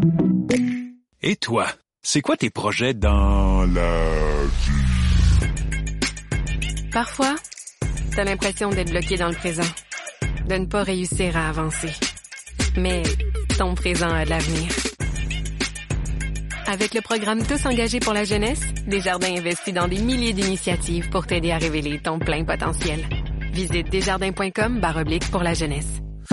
Et toi, c'est quoi tes projets dans la vie? Parfois, t'as l'impression d'être bloqué dans le présent, de ne pas réussir à avancer. Mais ton présent a de l'avenir. Avec le programme Tous engagés pour la jeunesse, Desjardins investit dans des milliers d'initiatives pour t'aider à révéler ton plein potentiel. Visite desjardins.com/pour la jeunesse.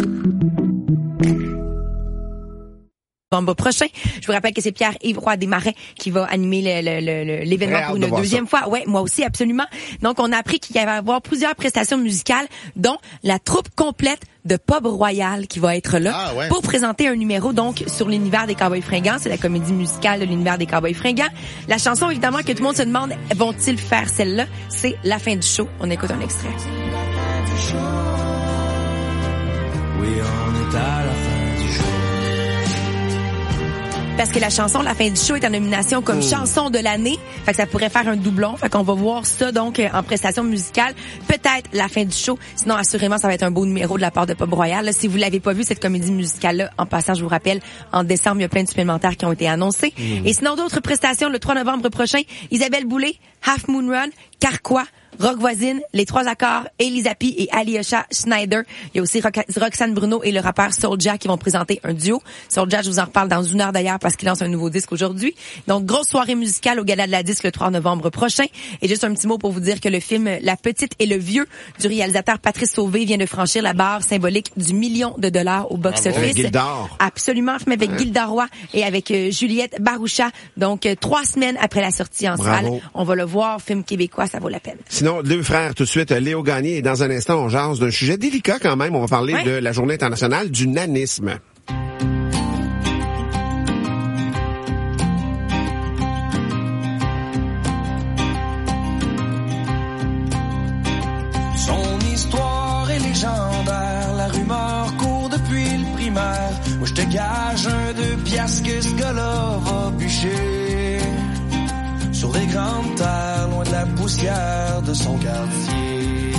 Novembre prochain. Je vous rappelle que c'est Pierre-Yves Roy Desmarais qui va animer l'événement pour une deuxième fois. Ouais, moi aussi, absolument. Donc, on a appris qu'il y va y avoir plusieurs prestations musicales, dont la troupe complète de Pub Royal qui va être là pour présenter un numéro donc sur l'univers des Cowboys fringants. C'est la comédie musicale de l'univers des Cowboys fringants. La chanson, évidemment, que tout le monde se demande, vont-ils faire celle-là? C'est La fin du show. On écoute un extrait. Oui, on est à la fin du show. Parce que la chanson La fin du show est en nomination comme chanson de l'année. Fait que ça pourrait faire un doublon. Fait qu'on va voir ça donc en prestation musicale. Peut-être La fin du show. Sinon, assurément, ça va être un beau numéro de la part de Pub Royal. Là, si vous l'avez pas vu, cette comédie musicale-là, en passant, je vous rappelle, en décembre, il y a plein de supplémentaires qui ont été annoncés. Et sinon, d'autres prestations, le 3 novembre prochain, Isabelle Boulay, Half Moon Run, Carquois, Rock Voisine, Les Trois Accords, Elisa P et Alyosha Schneider. Il y a aussi Roxane Bruno et le rappeur Soulja qui vont présenter un duo. Soulja, je vous en reparle dans une heure d'ailleurs parce qu'il lance un nouveau disque aujourd'hui. Donc, grosse soirée musicale au Gala de la Disque le 3 novembre prochain. Et juste un petit mot pour vous dire que le film La Petite et le Vieux du réalisateur Patrice Sauvé vient de franchir la barre symbolique du $1 million au box-office. Avec Gildor. Absolument, film avec Gildor Roy et avec Juliette Baroucha. Donc, 3 semaines après la sortie en salle, on va le voir. Film québécois, ça vaut la peine. Sinon, deux frères tout de suite, Léo Gagné, et dans un instant, on jase d'un sujet délicat quand même. On va parler de la Journée internationale du nanisme. Son histoire est légendaire, la rumeur court depuis le primaire. Moi je te gage un 2 piastres que ce gars-là va bûcher sur des grandes terres, loin de la poussière de son quartier.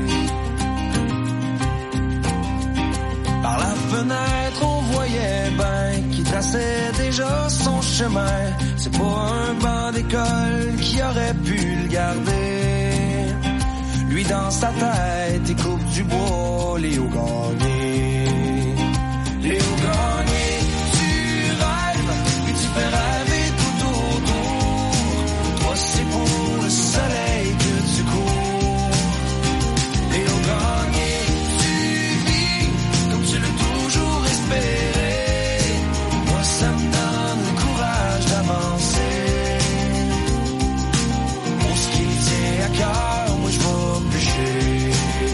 Par la fenêtre, on voyait ben qu'il traçait déjà son chemin. C'est pas un banc d'école qui aurait pu le garder. Lui dans sa tête, il coupe du bois, Léo Gagné. Léo Gagné, tu rêves, puis tu fais rêver tout autour. Toi, c'est pour le soleil que tu cours. Léo Gagné, tu vis comme tu l'as toujours espéré. Moi, ça me donne le courage d'avancer. Pour ce qui me tient à cœur, moi, je vais bûcher.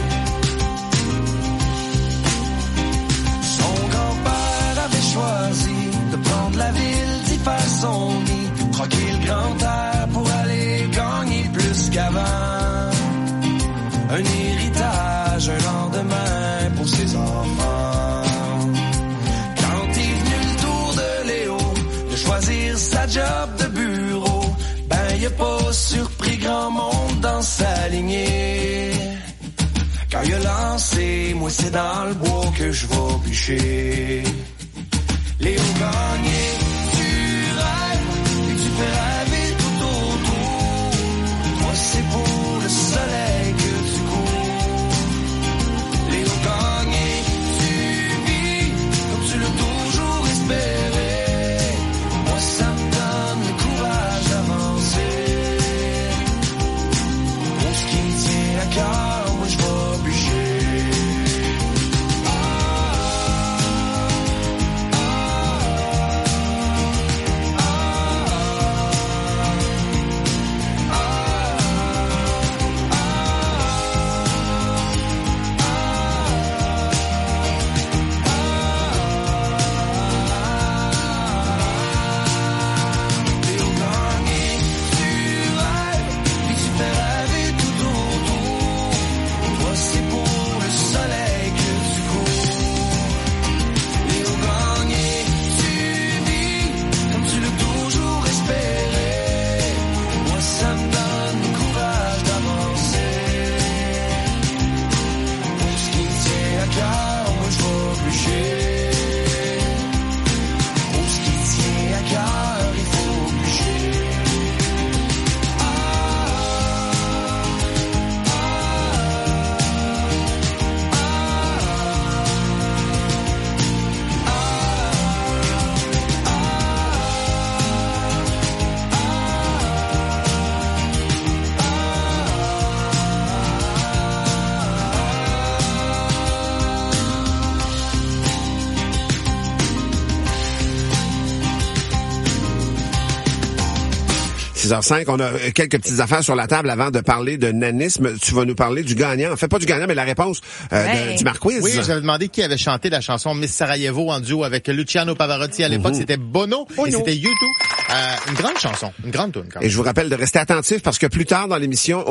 Son grand-père avait choisi de prendre la ville, d'y faire son nid, troquer le grand air pour aller gagner plus qu'avant. Un héritage, un lendemain pour ses enfants. Quand est venu le tour de Léo de choisir sa job de bureau, ben y a pas surpris grand monde dans sa lignée. Quand il a lancé, moi c'est dans le bois que je vais bûcher. Léo Gagné, tu rêves et tu fais rêver tout autour. Toi c'est pour le soleil que tu cours. Léo Gagné, tu vis comme tu l'as toujours espéré. Moi ça me donne le courage d'avancer. Pour ce qui me tient à cœur, moi je vais bûcher. 6h05, on a quelques petites affaires sur la table avant de parler de nanisme. Tu vas nous parler du gagnant. En fait, pas du gagnant, mais la réponse du Marquiz. Oui, j'avais demandé qui avait chanté la chanson Miss Sarajevo en duo avec Luciano Pavarotti. À l'époque, c'était Bono et c'était U2. Une grande chanson, une grande tune quand même. Et je vous rappelle de rester attentif parce que plus tard dans l'émission,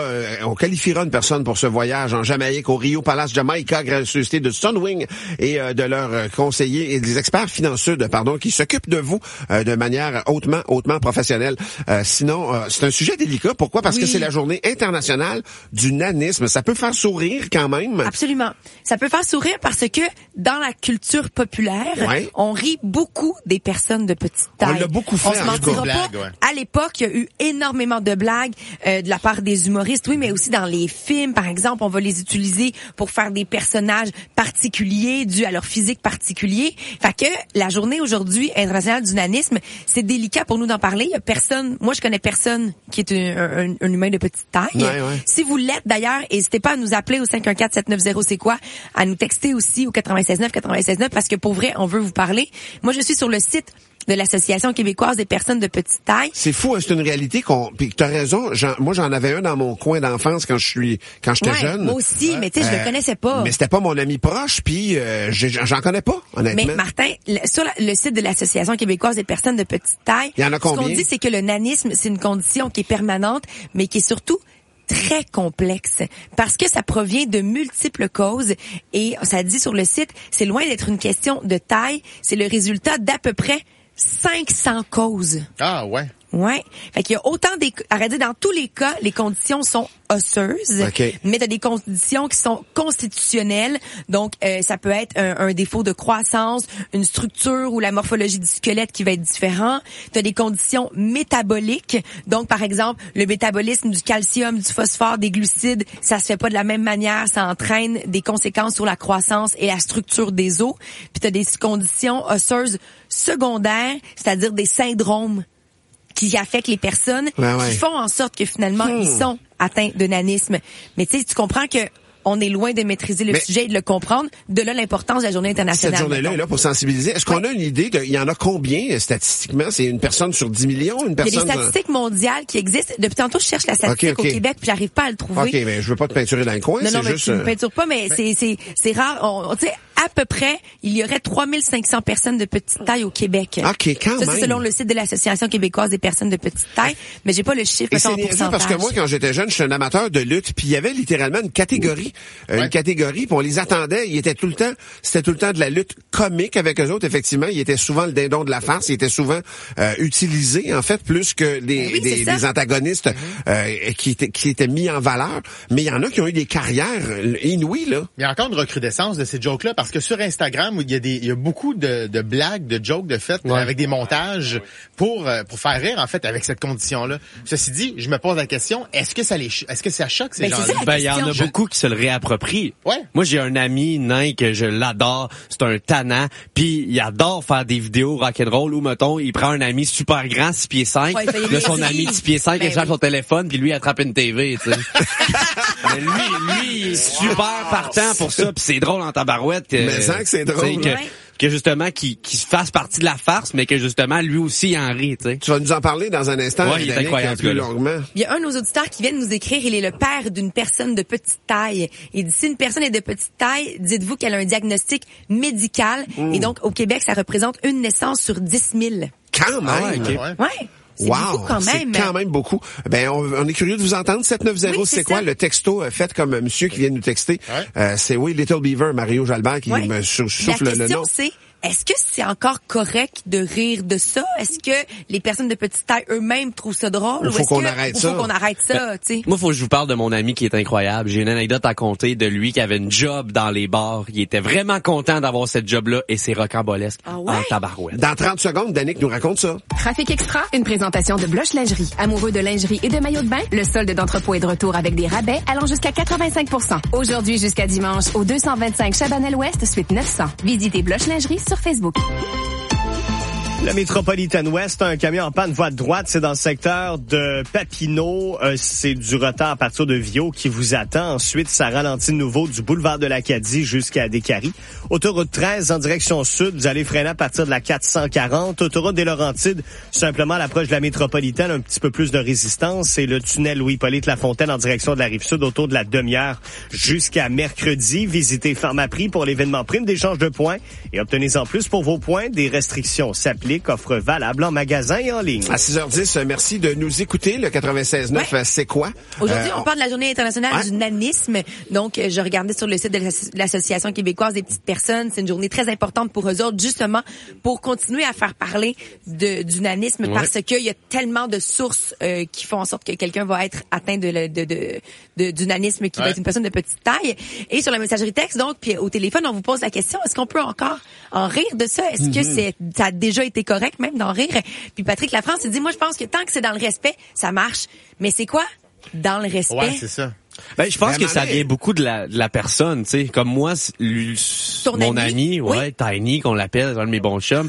on qualifiera une personne pour ce voyage en Jamaïque, au Rio Palace Jamaica, gracieuseté de Sunwing et de leurs conseillers et des experts financiers, qui s'occupent de vous de manière hautement professionnelle. Sinon, c'est un sujet délicat. Pourquoi? Parce que c'est la journée internationale du nanisme. Ça peut faire sourire quand même. Absolument. Ça peut faire sourire parce que dans la culture populaire, on rit beaucoup des personnes de petite taille. On l'a beaucoup fait. On se mentira pas. À l'époque, il y a eu énormément de blagues de la part des humoristes, oui, mais aussi dans les films, par exemple, on va les utiliser pour faire des personnages particuliers dus à leur physique particulier. Fait que la journée aujourd'hui internationale du nanisme, c'est délicat pour nous d'en parler. Il y a personne, moi je connais personne qui est un humain de petite taille. Si vous l'êtes d'ailleurs, n'hésitez pas à nous appeler au 514-790 c'est quoi, à nous texter aussi au 96.9 parce que pour vrai, on veut vous parler. Moi, je suis sur le site de l'Association québécoise des personnes de petite taille. C'est fou, hein, c'est une réalité puis t'as raison, moi j'en avais un dans mon coin d'enfance quand j'étais jeune. Moi aussi, mais tu sais, je le connaissais pas. Mais c'était pas mon ami proche, puis j'en connais pas, honnêtement. Mais Martin, sur le site de l'Association québécoise des personnes de petite taille, il y en a combien? Ce qu'on dit, c'est que le nanisme, c'est une condition qui est permanente, mais qui est surtout très complexe parce que ça provient de multiples causes et ça dit sur le site, c'est loin d'être une question de taille, c'est le résultat d'à peu près 500 causes. Ah ouais. Ouais. Fait qu'il y a autant dans tous les cas, les conditions sont osseuses. Mais t'as des conditions qui sont constitutionnelles. Donc, ça peut être un défaut de croissance, une structure ou la morphologie du squelette qui va être différent. T'as des conditions métaboliques. Donc, par exemple, le métabolisme du calcium, du phosphore, des glucides, ça se fait pas de la même manière. Ça entraîne des conséquences sur la croissance et la structure des os. Puis t'as des conditions osseuses secondaires, c'est-à-dire des syndromes qui affectent les personnes, qui font en sorte que finalement, ils sont atteints de nanisme. Mais tu sais, tu comprends que on est loin de maîtriser le sujet et de le comprendre. De là, l'importance de la journée internationale. Cette journée-là est là pour sensibiliser. Est-ce qu'on a une idée il y en a combien, statistiquement? C'est une personne sur 10 millions? Une personne... Il y a des statistiques mondiales qui existent. Depuis tantôt, je cherche la statistique au Québec, puis j'arrive pas à le trouver. OK, mais je veux pas te peinturer dans le coin. Non, mais juste... tu me peintures pas, mais c'est rare. Tu sais, à peu près, il y aurait 3500 personnes de petite taille au Québec. OK, quand même. Ça, c'est selon le site de l'Association québécoise des personnes de petite taille, mais j'ai pas le chiffre en pourcentage. Parce que moi, quand j'étais jeune, j'étais un amateur de lutte, puis il y avait littéralement une catégorie. Puis on les attendait. C'était tout le temps de la lutte comique avec eux autres, effectivement. Il était souvent le dindon de la farce. Il était souvent utilisé, en fait, plus que des antagonistes qui étaient mis en valeur. Mais il y en a qui ont eu des carrières inouïes, là. Il y a encore une recrudescence de ces jokes-là, parce que sur Instagram, il y a beaucoup de blagues, de jokes de fêtes avec des montages pour faire rire, en fait, avec cette condition-là. Ceci dit, je me pose la question, est-ce que ça choque ces gens-là? Il y en a beaucoup qui se le réapproprient. Ouais. Moi, j'ai un ami nain que je l'adore, c'est un tannant, puis il adore faire des vidéos rock'n'roll où, mettons, il prend un ami super grand, 6 pieds 5, là, son ami 6 pieds 5, il cherche son téléphone, puis lui, il attrape une TV, tu sais. Mais lui, il est super partant pour ça, puis c'est drôle en tabarouette. Mais sans que c'est drôle. Que justement, qui fasse partie de la farce, mais que justement, lui aussi, il en rit, tu sais. Tu vas nous en parler dans un instant. Ouais, il est incroyable, plus longuement. Il y a un de nos auditeurs qui vient de nous écrire, il est le père d'une personne de petite taille. Il dit, si une personne est de petite taille, dites-vous qu'elle a un diagnostic médical. Et donc, au Québec, ça représente une naissance sur 10 000. Quand même! Ah, okay. Ouais. C'est beaucoup quand même. C'est quand même beaucoup. Ben, on est curieux de vous entendre. 790, c'est quoi? Le texto fait comme monsieur qui vient de nous texter. C'est Little Beaver, Mario Jalbert, qui me souffle le nom. La question, c'est, est-ce que c'est encore correct de rire de ça? Est-ce que les personnes de petite taille eux-mêmes trouvent ça drôle? Ou faut qu'on arrête ça? Faut qu'on arrête ça, tu sais. Moi, faut que je vous parle de mon ami qui est incroyable. J'ai une anecdote à conter de lui qui avait une job dans les bars. Il était vraiment content d'avoir cette job-là et c'est rocambolesque en tabarouette. Dans 30 secondes, Danick nous raconte ça. Trafic Extra, une présentation de Bloch Lingerie. Amoureux de lingerie et de maillots de bain, le solde d'entrepôt est de retour avec des rabais allant jusqu'à 85%. Aujourd'hui jusqu'à dimanche au 225 Chabanel-Ouest, suite 900. Visitez Bloch Lingerie sur Facebook. La Métropolitaine Ouest, un camion en panne voie de droite, c'est dans le secteur de Papineau. C'est du retard à partir de Viau qui vous attend. Ensuite, ça ralentit de nouveau du boulevard de l'Acadie jusqu'à Décarie. Autoroute 13 en direction sud, vous allez freiner à partir de la 440. Autoroute des Laurentides, simplement à l'approche de la Métropolitaine, un petit peu plus de résistance. C'est le tunnel Louis-Hippolyte Lafontaine en direction de la Rive-Sud autour de la demi-heure jusqu'à mercredi. Visitez Pharmaprix pour l'événement prime d'échange de points et obtenez-en plus pour vos points. Des restrictions s'appliquent. Offre valable en magasin et en ligne. À 6h10, merci de nous écouter. Le 96.9, c'est quoi? Aujourd'hui, on parle de la Journée internationale du nanisme. Donc, je regardais sur le site de l'Association québécoise des petites personnes. C'est une journée très importante pour eux autres, justement, pour continuer à faire parler du nanisme parce qu'il y a tellement de sources qui font en sorte que quelqu'un va être atteint du nanisme qui va être une personne de petite taille. Et sur la messagerie texte, donc, puis au téléphone, on vous pose la question, est-ce qu'on peut encore en rire de ça? Est-ce que ça a déjà été correct même d'en rire? Puis Patrick Lafrance il dit, moi je pense que tant que c'est dans le respect, ça marche. Mais c'est quoi dans le respect? Ouais, c'est ça. Ben, je pense que ça vient beaucoup de la personne, tu sais. Comme moi, mon ami, Tiny, qu'on l'appelle, un de mes bons chums,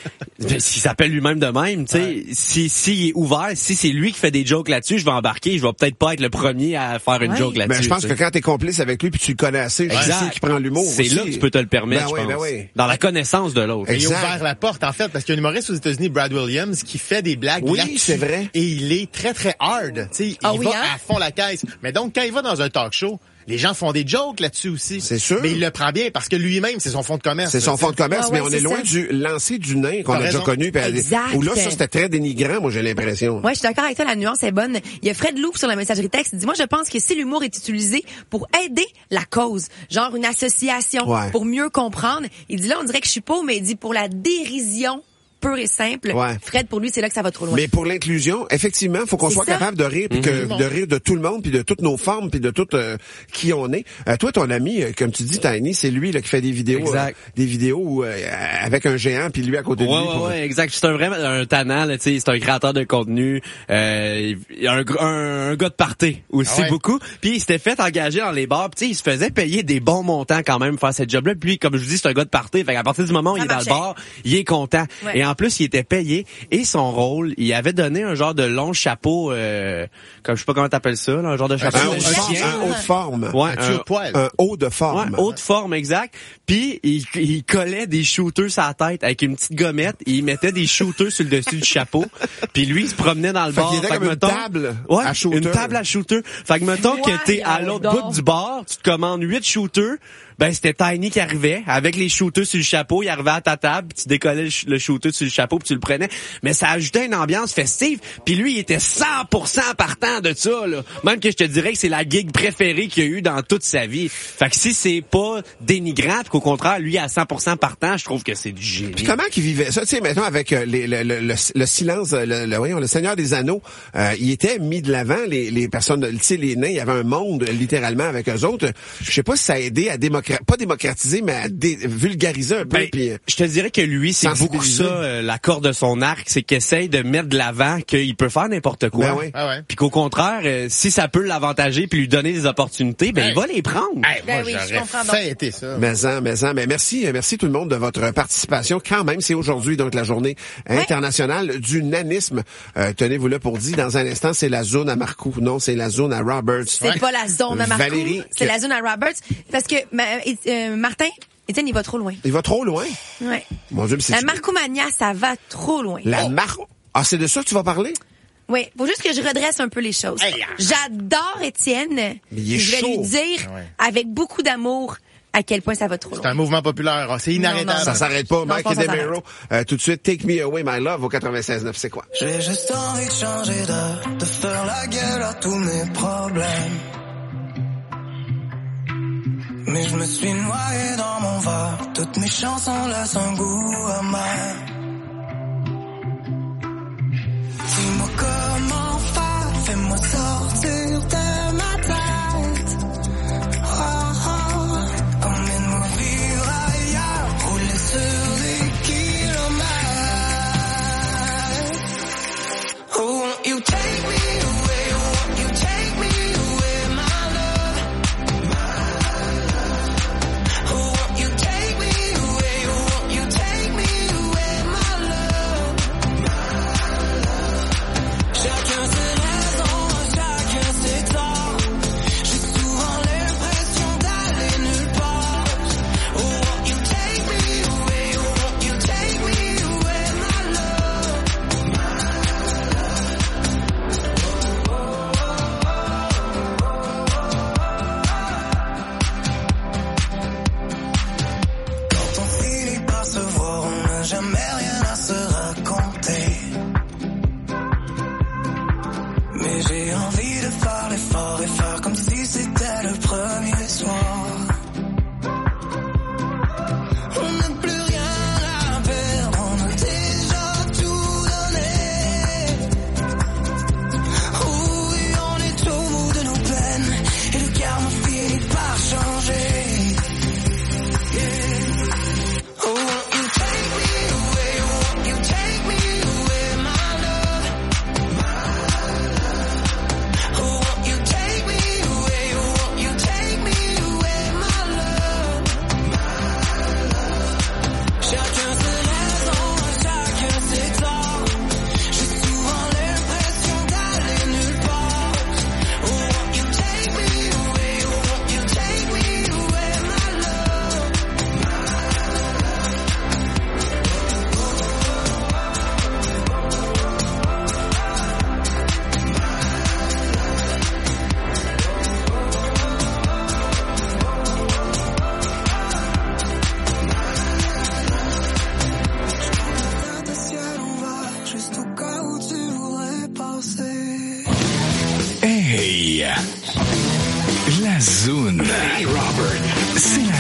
s'il s'appelle lui-même de même, tu sais, s'il est ouvert, si c'est lui qui fait des jokes là-dessus, je vais embarquer, je vais peut-être pas être le premier à faire une joke là-dessus. Mais je pense que quand t'es complice avec lui puis tu le connais assez, c'est sûr qu'il prend l'humour. C'est là que tu peux te le permettre, je pense. Dans la connaissance de l'autre. Il a ouvert la porte, en fait, parce qu'il y a un humoriste aux États-Unis, Brad Williams, qui fait des blagues là-dessus. Oui, c'est vrai. Et il est très, très hard. Tu sais, il va à fond la caisse. Mais donc, quand il va dans un talk show, les gens font des jokes là-dessus aussi. C'est sûr. Mais il le prend bien parce que lui-même, c'est son fonds de commerce. C'est son fonds de commerce, mais on est loin du lancer du nain qu'on a déjà connu. Où là, ça, c'était très dénigrant, moi, j'ai l'impression. Ouais, je suis d'accord avec toi, la nuance est bonne. Il y a Fred Loup sur la messagerie texte. Il dit, moi, je pense que si l'humour est utilisé pour aider la cause, genre une association, pour mieux comprendre, il dit là, on dirait que je suis pauvre, mais il dit pour la dérision pur et simple. Fred, pour lui, c'est là que ça va trop loin. Mais pour l'inclusion, effectivement, faut qu'on soit capable de rire, puis de rire de tout le monde, puis de toutes nos formes, puis de tout qui on est. Toi, ton ami, comme tu dis, Tiny, c'est lui là qui fait des vidéos, avec un géant, puis lui à côté de lui. Ouais, exact. C'est un tannant, là, tu sais, c'est un créateur de contenu, un gars de party aussi beaucoup. Puis il s'était fait engager dans les bars, puis tu sais, il se faisait payer des bons montants quand même pour faire cette job-là. Puis comme je vous dis, c'est un gars de party. Fait qu'à partir du moment où il est dans le bar, il est content. Et en plus, il était payé et son rôle, il avait donné un genre de long chapeau, comme je sais pas comment t'appelles ça, là, un genre de chapeau un haut de forme. Un haut de forme. Un haut de forme, exact. Puis il collait des shooters sur la tête avec une petite gommette et il mettait des shooters sur le dessus du chapeau. Puis lui, il se promenait dans le bar. Il était comme une table à shooter. Une table à shooter. Fait que mettons que t'es à l'autre bout du bar, tu te commandes 8 shooters. Ben, c'était Tiny qui arrivait avec les shooters sur le chapeau. Il arrivait à ta table, puis tu décollais le shooter sur le chapeau, puis tu le prenais. Mais ça ajoutait une ambiance festive. Puis lui, il était 100% partant de ça, là. Même que je te dirais que c'est la gig préférée qu'il a eu dans toute sa vie. Fait que si c'est pas dénigrant, puis qu'au contraire, lui, à 100% partant, je trouve que c'est du génie. Puis comment qu'il vivait ça? Tu sais, maintenant, avec le silence, le Seigneur des Anneaux, il était mis de l'avant, les personnes, tu sais, les nains, il y avait un monde, littéralement, avec eux autres. Je sais pas si ça a aidé à pas démocratiser, mais à vulgariser un peu. Je te dirais que lui, c'est beaucoup ça, la corde de son arc, c'est qu'il essaye de mettre de l'avant qu'il peut faire n'importe quoi. Puis qu'au contraire, si ça peut l'avantager puis lui donner des opportunités, il va les prendre. Moi, j'aurais fêté ça. Mais merci tout le monde de votre participation. Quand même, c'est aujourd'hui donc la journée internationale du nanisme. Tenez-vous là pour dire, dans un instant, c'est la zone à Marcoux. Non, c'est la zone à Roberts. C'est pas la zone à Marcoux. Valérie, c'est la zone à Roberts. Parce que Martin, Étienne, il va trop loin. Il va trop loin? Oui. Mon Dieu, la Marcoumania, ça va trop loin. Ah, c'est de ça que tu vas parler? Oui, faut juste que je redresse un peu les choses. J'adore Étienne. Je vais lui dire, avec beaucoup d'amour, à quel point ça va trop loin. C'est un mouvement populaire. C'est inarrêtable. Ça s'arrête pas. Mike et Demiro. Tout de suite, Take Me Away, My Love, au 96.9. C'est quoi? J'ai juste envie de changer de faire la gueule à tous mes problèmes. Mais je me suis noyé dans mon verre. Toutes mes chansons laissent un goût amer. Dis-moi comment faire, fais-moi sortir de ma tête. Emmène-moi vivre ailleurs, rouler sur des kilomètres. Oh, won't you take me away, won't you take me away, my love. Oh, won't you take me away, won't you take me away, my love.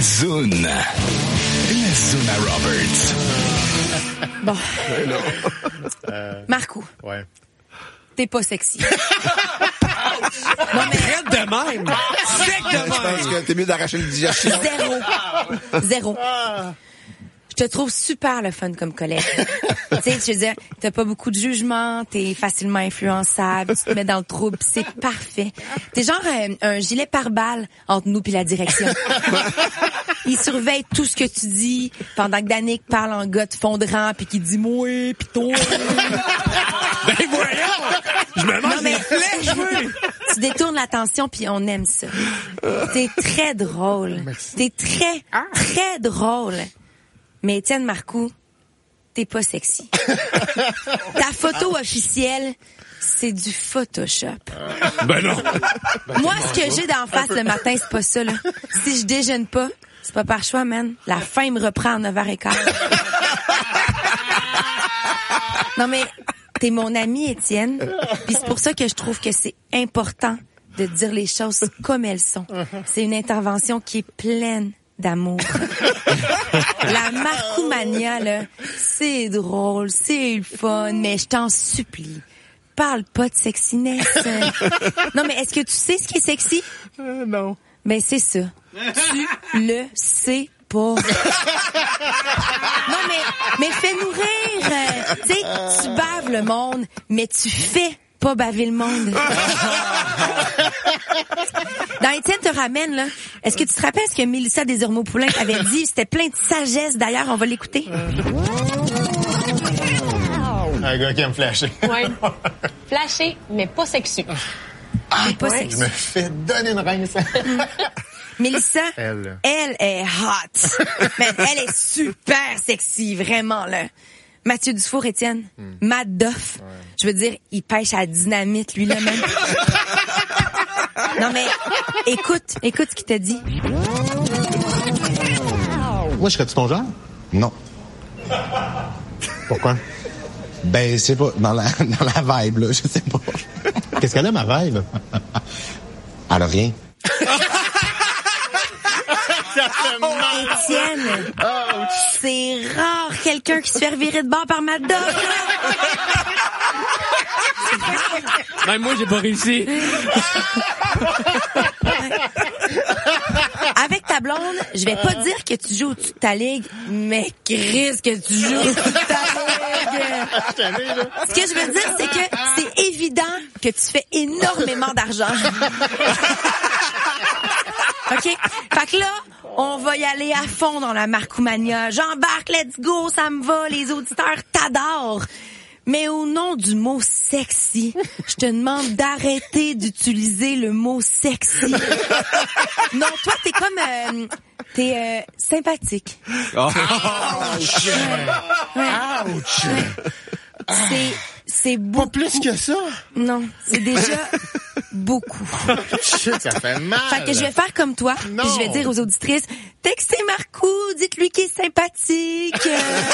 Zone à Roberts. Bon. Marco. Ouais. T'es pas sexy. Non, mais arrête de même! Sec de Je pense que t'es mieux d'arracher le digestion. Zéro. Je te trouve super le fun comme collègue. Tu sais, je veux dire, t'as pas beaucoup de jugement, t'es facilement influençable, tu te mets dans le trouble, c'est parfait. T'es genre un gilet pare-balles entre nous puis la direction. Il surveille tout ce que tu dis pendant que Danick parle en gars de fondrant puis qu'il dit moi pis toi. Ben voyons! Je me mange des flèches, oui! Tu détournes l'attention puis on aime ça. T'es très drôle. Merci. T'es très drôle. Mais Étienne Marcoux, t'es pas sexy. Ta photo officielle, c'est du Photoshop. Ben non! Moi, ce que j'ai d'en face le matin, c'est pas ça, là. Si je déjeune pas, c'est pas par choix, man. La faim me reprend à 9h15. Non, mais t'es mon ami, Étienne. Puis c'est pour ça que je trouve que c'est important de dire les choses comme elles sont. C'est une intervention qui est pleine d'amour. La Marcoumania, là, c'est drôle, c'est le fun, mais je t'en supplie, parle pas de sexiness. Non, mais est-ce que tu sais ce qui est sexy? Non. Ben, c'est ça. Tu le sais pas. Non, mais fais-nous rire. Tu sais, tu baves le monde, mais tu fais pas baver le monde. Dans Étienne te ramène, là, est-ce que tu te rappelles ce que Mélissa Desormeaux-Poulain avait dit? C'était plein de sagesse, d'ailleurs, on va l'écouter. Un gars qui aime flasher. Ouais. Flasher, mais pas sexu. Mais pas sexy. Je me fais donner une rince. Mélissa, Elle est hot. Man, elle est super sexy, vraiment, là. Mathieu Dufour, Étienne, Matt Duff. Ouais. Je veux dire, il pêche à la dynamite, lui, là, même. Non, mais, écoute ce qu'il t'a dit. Moi, je serais-tu ton genre? Non. Pourquoi? Ben, c'est pas, dans la vibe, là, je sais pas. Qu'est-ce qu'elle a, ma vibe? Elle a rien. Étienne, c'est rare quelqu'un qui se fait revirer de bord par Matt Duff. Même moi, j'ai pas réussi. Avec ta blonde, je vais pas dire que tu joues au-dessus de ta ligue, mais Chris, que tu joues au-dessus de ta ligue. Ce que je veux dire, c'est que c'est évident que tu fais énormément d'argent. OK? Fait que là, on va y aller à fond dans la Marcoumania. J'embarque, let's go, ça me va, les auditeurs t'adorent. Mais au nom du mot sexy, je te demande d'arrêter d'utiliser le mot sexy. Non, toi, t'es comme... t'es sympathique. Oh. Ouch! Ouch! C'est beaucoup. Pas plus que ça? Non, c'est déjà beaucoup. Shit, ça fait mal. Fait que je vais faire comme toi, puis je vais dire aux auditrices, textez Marcoux, dites-lui qu'il est sympathique.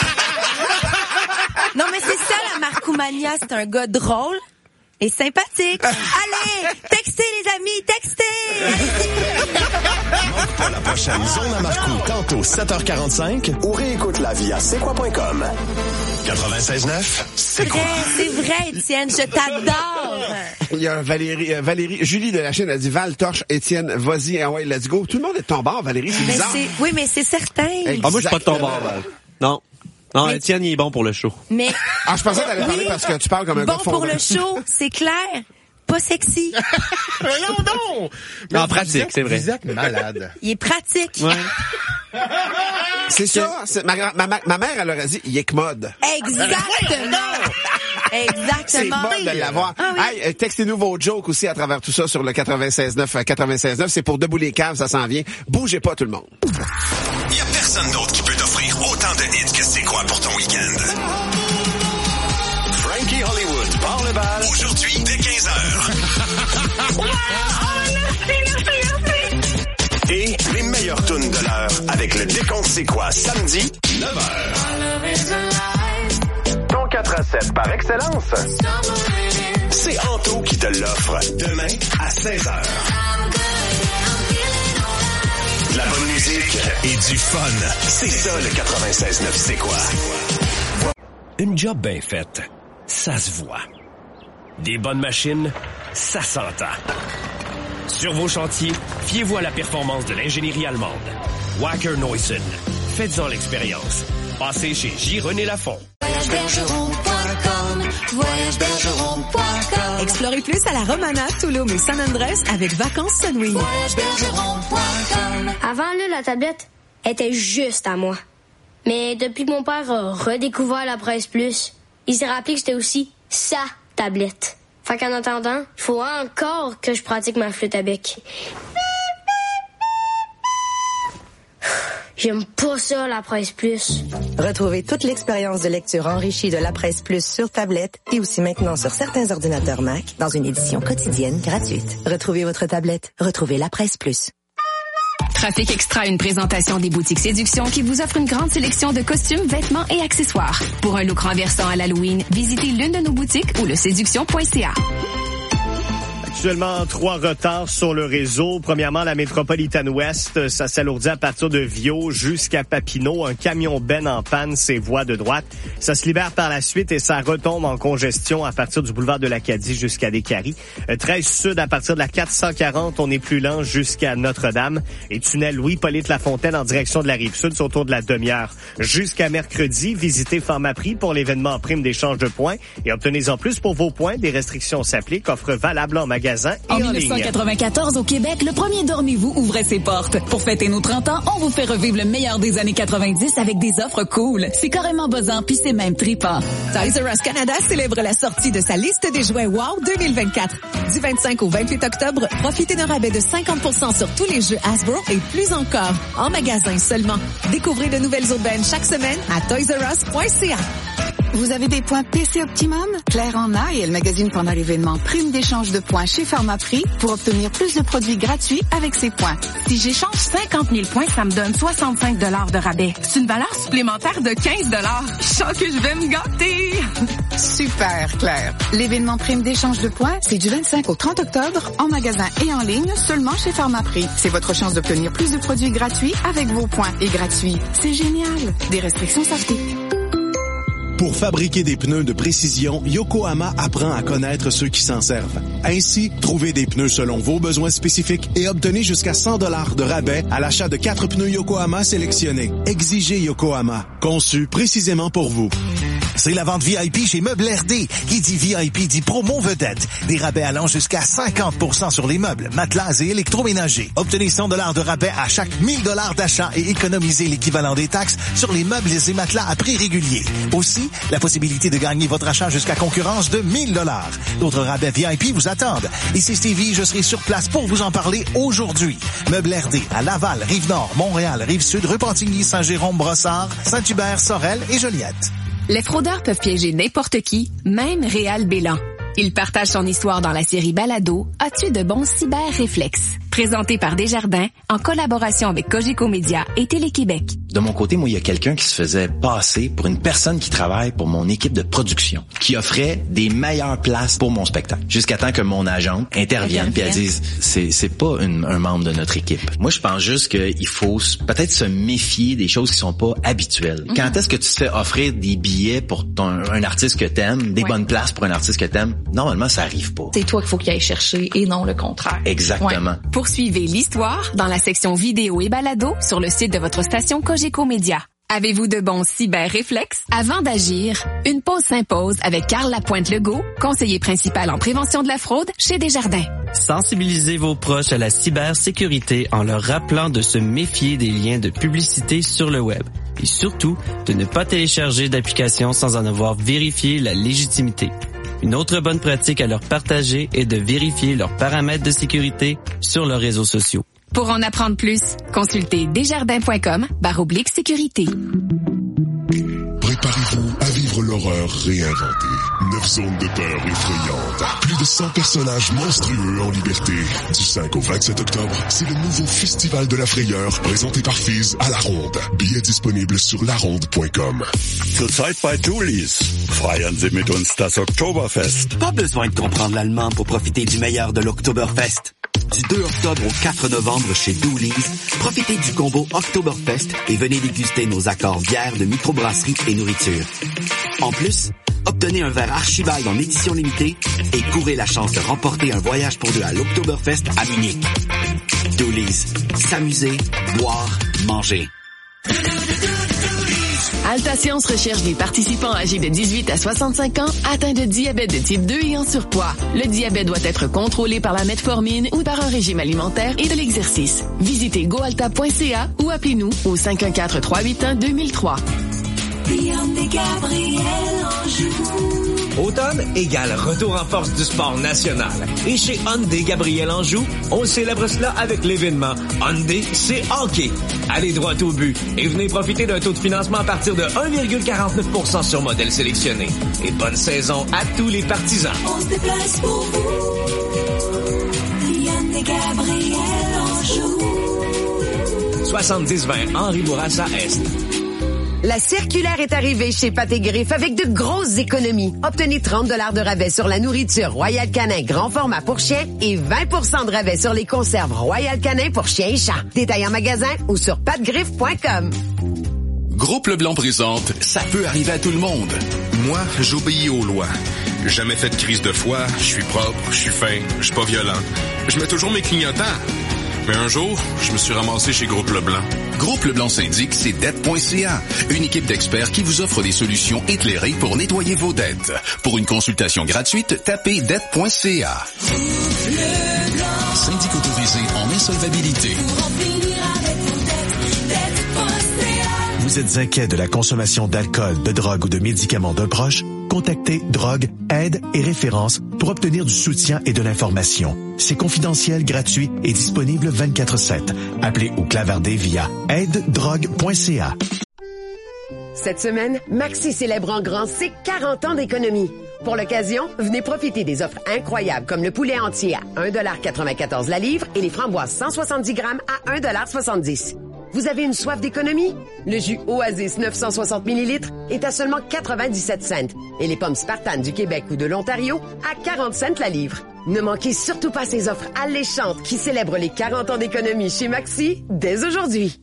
Non, mais c'est ça, la Marcoumania, c'est un gars drôle et sympathique. Allez, textez les amis, textez! Manque pas la prochaine Zone à Marcoux, tantôt 7h45 ou réécoute la via c'est-quoi.com. 96.9, c'est quoi? C'est vrai, Étienne, je t'adore. Il y a Valérie, Julie de la chaîne a dit Val, torche, Étienne, vas-y, ouais, let's go. Tout le monde est de ton bord, Valérie, c'est bizarre. Oui, mais c'est certain. Ah, moi, je suis pas de ton bord, Val. Non. Non, mais Étienne, il est bon pour le show. Mais. Ah, je pensais que t'allais parler parce que tu parles comme un gars de bon pour le show, c'est clair. Pas sexy. Voyons donc! Mais en pratique, c'est vrai. Vous êtes malade. Il est pratique. Ouais. C'est ça. Ma mère, elle aurait dit, il est commode. Exactement. Exactement. C'est bon de l'avoir. Ah oui. Hey, textez-nous vos jokes aussi à travers tout ça sur le 96.9. 96.9, c'est pour Debout les caves, ça s'en vient. Bougez pas tout le monde. Il y a personne d'autre qui peut t'offrir autant de hits que c'est quoi pour ton week-end. Frankie Hollywood part le bal aujourd'hui dès 15h. Et les meilleures tunes de l'heure avec le décompte c'est quoi samedi 9h. Ton 4 à 7 par excellence. C'est Anto qui te l'offre demain à 16h. De la bonne musique et du fun. C'est ça le 96.9, c'est quoi? Une job bien faite, ça se voit. Des bonnes machines, ça s'entend. Sur vos chantiers, fiez-vous à la performance de l'ingénierie allemande. Wacker Neuson. Faites-en l'expérience. Passez chez J. René Lafont. VoyageBergeron.com. Explorez plus à la Romana, Tulum et San Andrés avec Vacances Sunwing. Avant, là, la tablette était juste à moi. Mais depuis que mon père a redécouvert la Presse Plus, il s'est rappelé que c'était aussi sa tablette. Fait qu'en attendant, il faut encore que je pratique ma flûte à bec. J'aime pas ça, la Presse Plus. Retrouvez toute l'expérience de lecture enrichie de la Presse Plus sur tablette et aussi maintenant sur certains ordinateurs Mac dans une édition quotidienne gratuite. Retrouvez votre tablette. Retrouvez la Presse Plus. Trafic Extra, une présentation des boutiques Séduction qui vous offre une grande sélection de costumes, vêtements et accessoires. Pour un look renversant à l'Halloween, visitez l'une de nos boutiques ou le séduction.ca. Actuellement, 3 retards sur le réseau. Premièrement, la métropolitaine ouest, ça s'alourdit à partir de Viau jusqu'à Papineau. Un camion Ben en panne, ses voies de droite. Ça se libère par la suite et ça retombe en congestion à partir du boulevard de l'Acadie jusqu'à Descaries. 13 sud à partir de la 440, on est plus lent jusqu'à Notre-Dame. Et tunnel Louis-Polyte Lafontaine en direction de la Rive-Sud, c'est autour de la demi-heure. Jusqu'à mercredi, visitez Pharmaprix pour l'événement prime d'échange de points et obtenez-en plus pour vos points. Des restrictions s'appliquent. Offre valable en magasin. En 1994, au Québec, le premier Dormez-vous ouvrait ses portes. Pour fêter nos 30 ans, on vous fait revivre le meilleur des années 90 avec des offres cool. C'est carrément buzzant, puis c'est même trippant. Toys R Us Canada célèbre la sortie de sa liste des jouets WOW 2024. Du 25 au 28 octobre, profitez d'un rabais de 50% sur tous les jeux Hasbro et plus encore. En magasin seulement. Découvrez de nouvelles aubaines chaque semaine à toysrus.ca. Vous avez des points PC Optimum? Claire en a et elle magasine pendant l'événement prime d'échange de points chez Pharmaprix pour obtenir plus de produits gratuits avec ses points. Si j'échange 50 000 points, ça me donne 65 $ de rabais. C'est une valeur supplémentaire de 15 $. Je sens que je vais me gâter. Super, Claire. L'événement prime d'échange de points, c'est du 25 au 30 octobre en magasin et en ligne seulement chez Pharmaprix. C'est votre chance d'obtenir plus de produits gratuits avec vos points. Et gratuits, c'est génial. Des restrictions s'appliquent. Pour fabriquer des pneus de précision, Yokohama apprend à connaître ceux qui s'en servent. Ainsi, trouvez des pneus selon vos besoins spécifiques et obtenez jusqu'à 100 $ de rabais à l'achat de 4 pneus Yokohama sélectionnés. Exigez Yokohama, conçu précisément pour vous. C'est la vente VIP chez Meubles RD. Qui dit VIP dit promo vedette. Des rabais allant jusqu'à 50% sur les meubles, matelas et électroménagers. Obtenez 100 $ de rabais à chaque 1000 $ d'achat et économisez l'équivalent des taxes sur les meubles et matelas à prix régulier. Aussi, la possibilité de gagner votre achat jusqu'à concurrence de 1000 $. D'autres rabais VIP vous attendent. Ici Stevie, je serai sur place pour vous en parler aujourd'hui. Meubles RD à Laval, Rive-Nord, Montréal, Rive-Sud, Repentigny, Saint-Jérôme, Brossard, Saint-Hubert, Sorel et Joliette. Les fraudeurs peuvent piéger n'importe qui, même Réal Bélan. Il partage son histoire dans la série Balado « As-tu de bons cyber-réflexes ?» présenté par Desjardins en collaboration avec Cogeco Média et Télé-Québec. De mon côté, moi, il y a quelqu'un qui se faisait passer pour une personne qui travaille pour mon équipe de production, qui offrait des meilleures places pour mon spectacle. Jusqu'à temps que mon agente intervienne puis elle dise « c'est pas un membre de notre équipe ». Moi, je pense juste qu'il faut peut-être se méfier des choses qui sont pas habituelles. Mm-hmm. Quand est-ce que tu te fais offrir des billets pour un artiste que t'aimes, des bonnes places pour un artiste que t'aimes? Normalement, ça arrive pas. C'est toi qu'il faut qu'il aille chercher et non le contraire. Exactement. Ouais. Poursuivez l'histoire dans la section vidéo et balado sur le site de votre station Cogeco Média. Avez-vous de bons cyber-réflexes? Avant d'agir, une pause s'impose avec Carl Lapointe-Legault, conseiller principal en prévention de la fraude chez Desjardins. Sensibilisez vos proches à la cybersécurité en leur rappelant de se méfier des liens de publicité sur le web. Et surtout, de ne pas télécharger d'applications sans en avoir vérifié la légitimité. Une autre bonne pratique à leur partager est de vérifier leurs paramètres de sécurité sur leurs réseaux sociaux. Pour en apprendre plus, consultez desjardins.com/sécurité. Préparez-vous à vivre l'horreur réinventée. 9 zones de peur effrayantes. Plus de 100 personnages monstrueux en liberté. Du 5 au 27 octobre, c'est le nouveau Festival de la Frayeur présenté par Fizz à La Ronde. Billets disponibles sur laronde.com. Zurzeit bei Julis. Feiern Sie mit uns das Oktoberfest. Pas besoin de comprendre l'allemand pour profiter du meilleur de l'Oktoberfest. Du 2 octobre au 4 novembre chez Dooley's, profitez du combo Oktoberfest et venez déguster nos accords bières de microbrasserie et nourriture. En plus, obtenez un verre Archibald en édition limitée et courez la chance de remporter un voyage pour deux à l'Oktoberfest à Munich. Dooley's. S'amuser, boire, manger. Alta-Science recherche des participants âgés de 18 à 65 ans atteints de diabète de type 2 et en surpoids. Le diabète doit être contrôlé par la metformine ou par un régime alimentaire et de l'exercice. Visitez goalta.ca ou appelez-nous au 514-381-2003. Automne égale retour en force du sport national. Et chez Hyundai Gabriel Anjou, on célèbre cela avec l'événement Hyundai, c'est hockey. Allez droit au but et venez profiter d'un taux de financement à partir de 1,49% sur modèle sélectionné. Et bonne saison à tous les partisans. On se déplace pour vous. Hyundai Gabriel Anjou. 70-20 Henri Bourassa Est. La circulaire est arrivée chez Pâté Griffe avec de grosses économies. Obtenez 30 $ de rabais sur la nourriture Royal Canin grand format pour chiens et 20% de rabais sur les conserves Royal Canin pour chiens et chats. Détail en magasin ou sur patgriffe.com. Groupe Leblanc présente « Ça peut arriver à tout le monde ». Moi, j'obéis aux lois. Jamais fait de crise de foi, je suis propre, je suis fin, je suis pas violent. Je mets toujours mes clignotants. Mais un jour, je me suis ramassé chez Groupe Leblanc. Groupe Leblanc syndic, c'est dette.ca. Une équipe d'experts qui vous offre des solutions éclairées pour nettoyer vos dettes. Pour une consultation gratuite, tapez dette.ca. Syndic autorisé en insolvabilité. Vous êtes inquiet de la consommation d'alcool, de drogue ou de médicaments d'un proche? Contactez Drogue, Aide et Référence pour obtenir du soutien et de l'information. C'est confidentiel, gratuit et disponible 24/7. Appelez ou clavardez via aidedrogue.ca. Cette semaine, Maxi célèbre en grand ses 40 ans d'économie. Pour l'occasion, venez profiter des offres incroyables comme le poulet entier à 1,94 $ la livre et les framboises 170 grammes à 1,70 $. Vous avez une soif d'économie? Le jus Oasis 960 ml est à seulement 97 cents et les pommes Spartan du Québec ou de l'Ontario à 40 cents la livre. Ne manquez surtout pas ces offres alléchantes qui célèbrent les 40 ans d'économie chez Maxi dès aujourd'hui.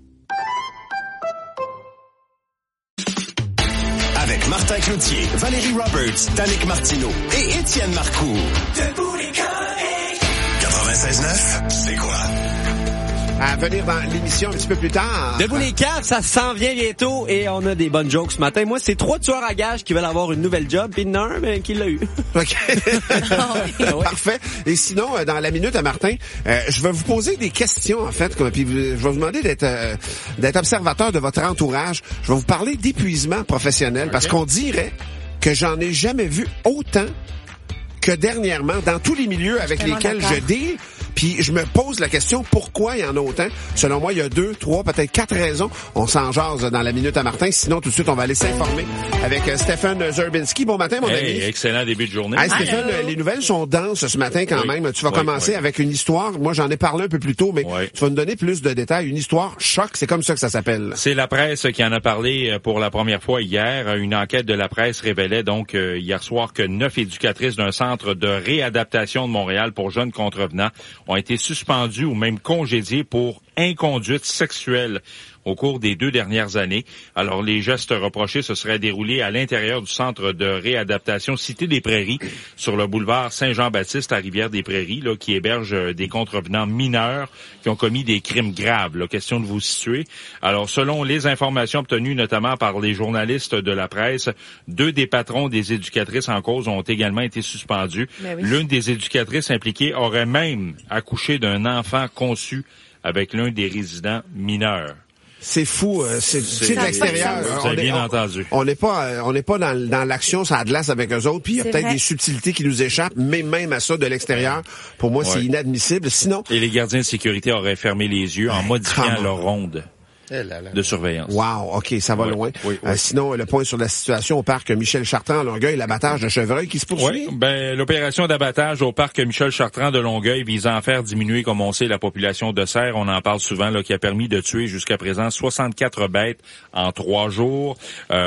Avec Martin Cloutier, Valérie Roberts, Danick Martineau et Étienne Marcoux. Debout les comiques. 96.9, c'est quoi? À venir dans l'émission un petit peu plus tard. Debout les caves, ça s'en vient bientôt et on a des bonnes jokes ce matin. Moi, c'est 3 tueurs à gages qui veulent avoir une nouvelle job, puis il y en a un mais qui l'a eu. OK. Parfait. Et sinon, dans la minute à Martin, je vais vous poser des questions, en fait, puis je vais vous demander d'être observateur de votre entourage. Je vais vous parler d'épuisement professionnel, parce qu'on dirait que j'en ai jamais vu autant que dernièrement dans tous les milieux avec lesquels je deal. Puis je me pose la question, pourquoi il y en a autant? Selon moi, il y a 2, 3, peut-être 4 raisons. On s'en jase dans la minute à Martin. Sinon, tout de suite, on va aller s'informer avec Stéphane Zerbinski. Bon matin, mon ami. Excellent début de journée. Hey, Stéphane, les nouvelles sont denses ce matin quand même. Tu vas commencer avec une histoire. Moi, j'en ai parlé un peu plus tôt, mais tu vas nous donner plus de détails. Une histoire choc, c'est comme ça que ça s'appelle. C'est la presse qui en a parlé pour la première fois hier. Une enquête de la presse révélait donc hier soir que 9 éducatrices d'un centre de réadaptation de Montréal pour jeunes contrevenants ont été suspendues ou même congédiées pour inconduite sexuelle au cours des 2 dernières années. Alors, les gestes reprochés se seraient déroulés à l'intérieur du centre de réadaptation Cité des Prairies, sur le boulevard Saint-Jean-Baptiste à Rivière-des-Prairies, là, qui héberge des contrevenants mineurs qui ont commis des crimes graves. Là, question de vous situer. Alors, selon les informations obtenues notamment par les journalistes de la presse, 2 des patrons des éducatrices en cause ont également été suspendus. Oui. L'une des éducatrices impliquées aurait même accouché d'un enfant conçu avec l'un des résidents mineurs. C'est fou, c'est de l'extérieur. Vous avez bien entendu. On n'est pas dans l'action, ça glace avec eux autres, puis il y a peut-être des subtilités qui nous échappent, mais même à ça de l'extérieur, pour moi, c'est inadmissible. Sinon. Et les gardiens de sécurité auraient fermé les yeux en modifiant leur ronde. de surveillance. Wow, OK, ça va loin. Oui. Sinon, le point sur la situation au parc Michel Chartrand à Longueuil, l'abattage de chevreuil qui se poursuit. Oui, l'opération d'abattage au parc Michel Chartrand de Longueuil visant à faire diminuer, comme on sait, la population de cerfs, on en parle souvent, là, qui a permis de tuer jusqu'à présent 64 bêtes en 3 jours.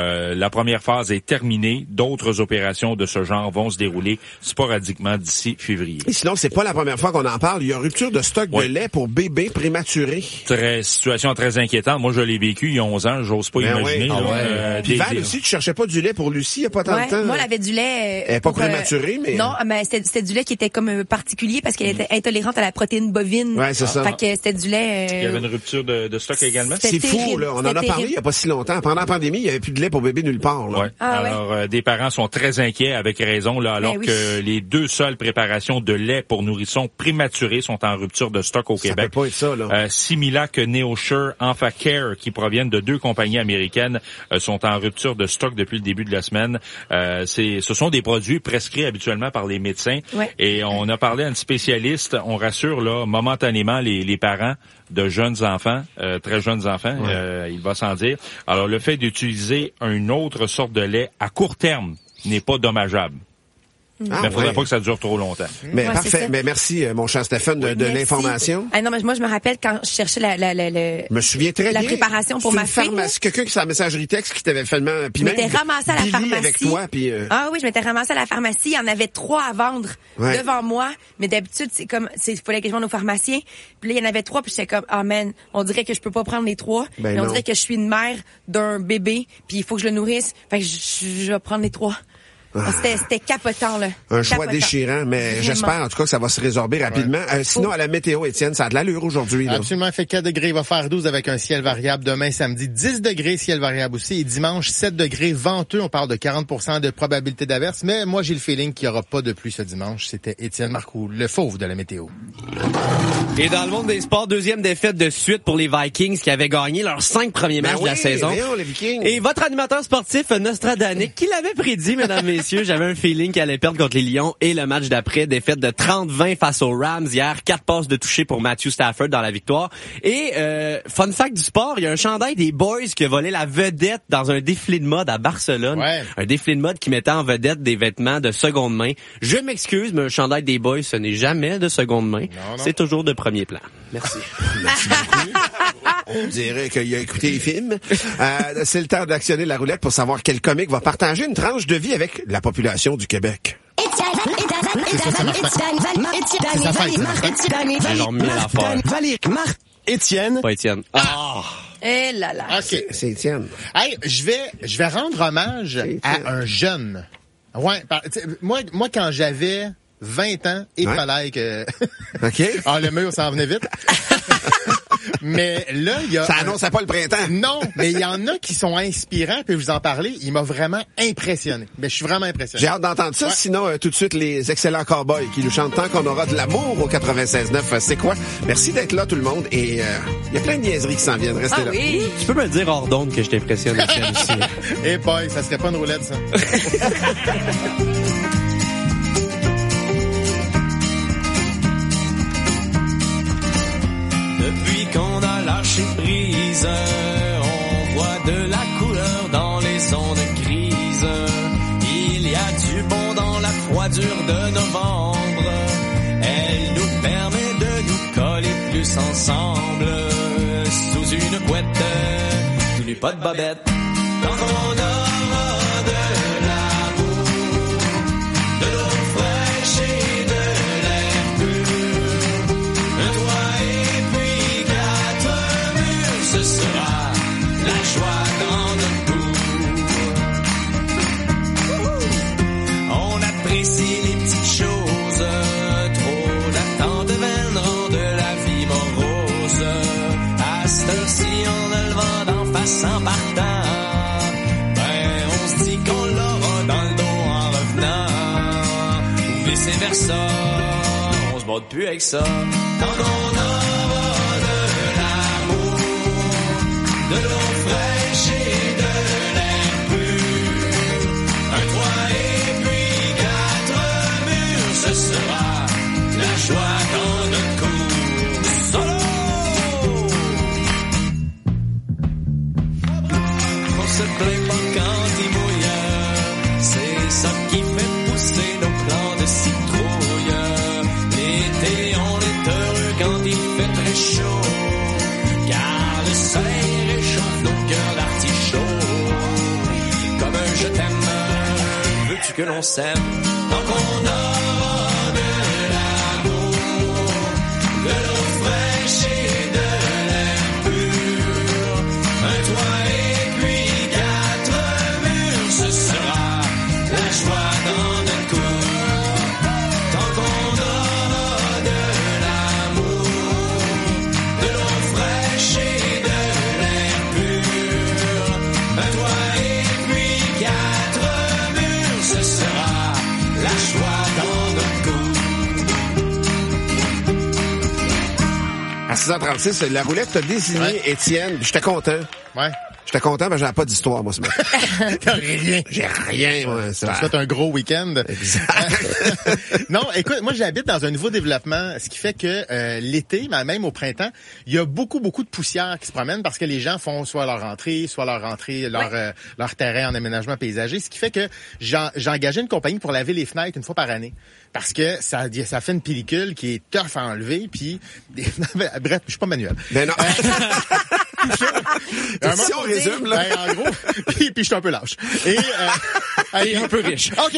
La première phase est terminée. D'autres opérations de ce genre vont se dérouler sporadiquement d'ici février. Et sinon, c'est pas la première fois qu'on en parle. Il y a rupture de stock de lait pour bébés prématurés. Situation très inquiétante. Moi, je l'ai vécu il y a 11 ans. J'ose pas imaginer. Puis Val aussi, tu cherchais pas du lait pour Lucie il y a pas tant de temps. Moi, elle avait du lait. Elle est pas prématurée, mais... Non, mais c'était du lait qui était comme particulier parce qu'elle était intolérante à la protéine bovine. Ouais, c'est ça. Fait que c'était du lait... Il y avait une rupture de stock également. C'est fou, là. On en a parlé il y a pas si longtemps. Pendant la pandémie, il y avait plus de lait pour bébé nulle part, là. Ouais. Alors, des parents sont très inquiets, avec raison, là, alors que les 2 seules préparations de lait pour nourrissons prématurés sont en rupture de stock au Québec. Ça peut pas être ça, là. Similac, NeoSure, EnfaCare, qui proviennent de 2 compagnies américaines, sont en rupture de stock depuis le début de la semaine. Ce sont des produits prescrits habituellement par les médecins. Ouais. Et on a parlé à une spécialiste. On rassure, là, momentanément, les parents de jeunes enfants, très jeunes enfants, il va sans dire. Alors, le fait d'utiliser une autre sorte de lait à court terme n'est pas dommageable. Mais il faudrait pas que ça dure trop longtemps. Mais parfait. Mais merci, mon cher Stéphane, de l'information. Ah non, mais moi, je me rappelle quand je cherchais je me souviens très bien. La préparation pour ma fille. Quelqu'un qui sa messagerie texte qui t'avait fait le puis je m'étais ramassée à la pharmacie. Avec toi, puis Ah oui, je m'étais ramassée à la pharmacie. Il y en avait 3 à vendre devant moi. Mais d'habitude, il fallait que je vende aux pharmaciens. Puis là, il y en avait 3, puis j'étais comme, ah man, on dirait que je peux pas prendre les 3. Mais on dirait que je suis une mère d'un bébé, puis il faut que je le nourrisse. Fait que je vais prendre les 3. C'était capotant, là. Un choix déchirant, mais vraiment. J'espère en tout cas que ça va se résorber rapidement. Sinon, à la météo, Étienne, ça a de l'allure aujourd'hui. Là. Absolument, il fait 4 degrés, il va faire 12 avec un ciel variable. Demain, samedi, 10 degrés, ciel variable aussi. Et dimanche, 7 degrés, venteux, on parle de 40% de probabilité d'averse. Mais moi, j'ai le feeling qu'il n'y aura pas de pluie ce dimanche. C'était Étienne Marcoux, le fauve de la météo. Et dans le monde des sports, 2e défaite de suite pour les Vikings qui avaient gagné leurs 5 premiers matchs de la saison. Les Vikings. Et votre animateur sportif, Nostradamus, qui l'avait prédit, mesdames, messieurs, j'avais un feeling qu'il allait perdre contre les Lions. Et le match d'après, défaite de 30-20 face aux Rams hier, 4 passes de toucher pour Matthew Stafford dans la victoire. Et fun fact du sport, il y a un chandail des Boys qui a volé la vedette dans un défilé de mode à Barcelone. Ouais. Un défilé de mode qui mettait en vedette des vêtements de seconde main. Je m'excuse, mais un chandail des Boys, ce n'est jamais de seconde main. Non. C'est toujours de premier plan. Merci. Merci beaucoup. On dirait qu'il a écouté les films. C'est le temps d'actionner la roulette pour savoir quel comique va partager une tranche de vie avec la population du Québec. Étienne. Pas Étienne. Eh là là. OK. C'est Étienne. Hey, je vais rendre hommage à un jeune. Ouais, moi quand j'avais 20 ans, il fallait que... OK. Le mur s'en venait vite. Mais là, il y a... Ça annonçait pas le printemps. Non, mais il y en a qui sont inspirants, puis vous en parler. Il m'a vraiment impressionné. Mais je suis vraiment impressionné. J'ai hâte d'entendre ça. Ouais. Sinon, tout de suite, les excellents cowboys qui nous chantent tant qu'on aura de l'amour au 96.9. C'est quoi? Merci d'être là, tout le monde. Et il y a plein de niaiseries qui s'en viennent. Restez là. Oui. Tu peux me le dire hors d'onde que je t'impressionne aussi. Eh boy, ça serait pas une roulette, ça. Depuis qu'on a lâché prise, on voit de la couleur dans les ondes grises. Il y a du bon dans la froidure de novembre. Elle nous permet de nous coller plus ensemble. Sous une couette, tout nu pas de bobette. Quand on aura de l'amour, de l'eau fraîche et de l'air pur, un toit et puis 4 murs, ce sera la joie dans notre cour. On apprécie les petites choses, trop d'attentes viendront de la vie morose. À cette heure-ci, on a le vent d'en face en partant. On se dit qu'on l'aura dans le dos en revenant. Ou vice-versa, on se bat plus avec ça. Tant qu'on aura de l'amour, de l'eau fraîche et de l'air pur, un toit et puis 4 murs, ce sera la joie dans notre cour. Solo! que l'on s'aime. Tant qu'on aura de l'amour, de l'eau fraîche et de l'air pur, un toit et puis 4 murs, ce sera la joie dans notre cour. Tant qu'on aura de l'amour, de l'eau fraîche et de l'air pur, un toit et puis 4 murs, ce sera la joie dans notre cour. À 6h36, la roulette t'a désigné Étienne. J'étais content. Ouais. J'étais content, mais j'avais pas d'histoire, moi, ce matin. T'as rien. J'ai rien, moi. Ça souhaite un gros week-end. Exact. Non, écoute, moi, j'habite dans un nouveau développement, ce qui fait que l'été, mais même au printemps, il y a beaucoup de poussière qui se promène parce que les gens font soit leur rentrée, leur terrain en aménagement paysager, ce qui fait que j'ai engagé une compagnie pour laver les fenêtres une fois par année. Parce que ça fait une pellicule qui est tough à enlever, puis bref, je suis pas manuel. Ben non. Si on résume, là. Ben, en gros, puis je suis un peu lâche. Et un peu riche. OK.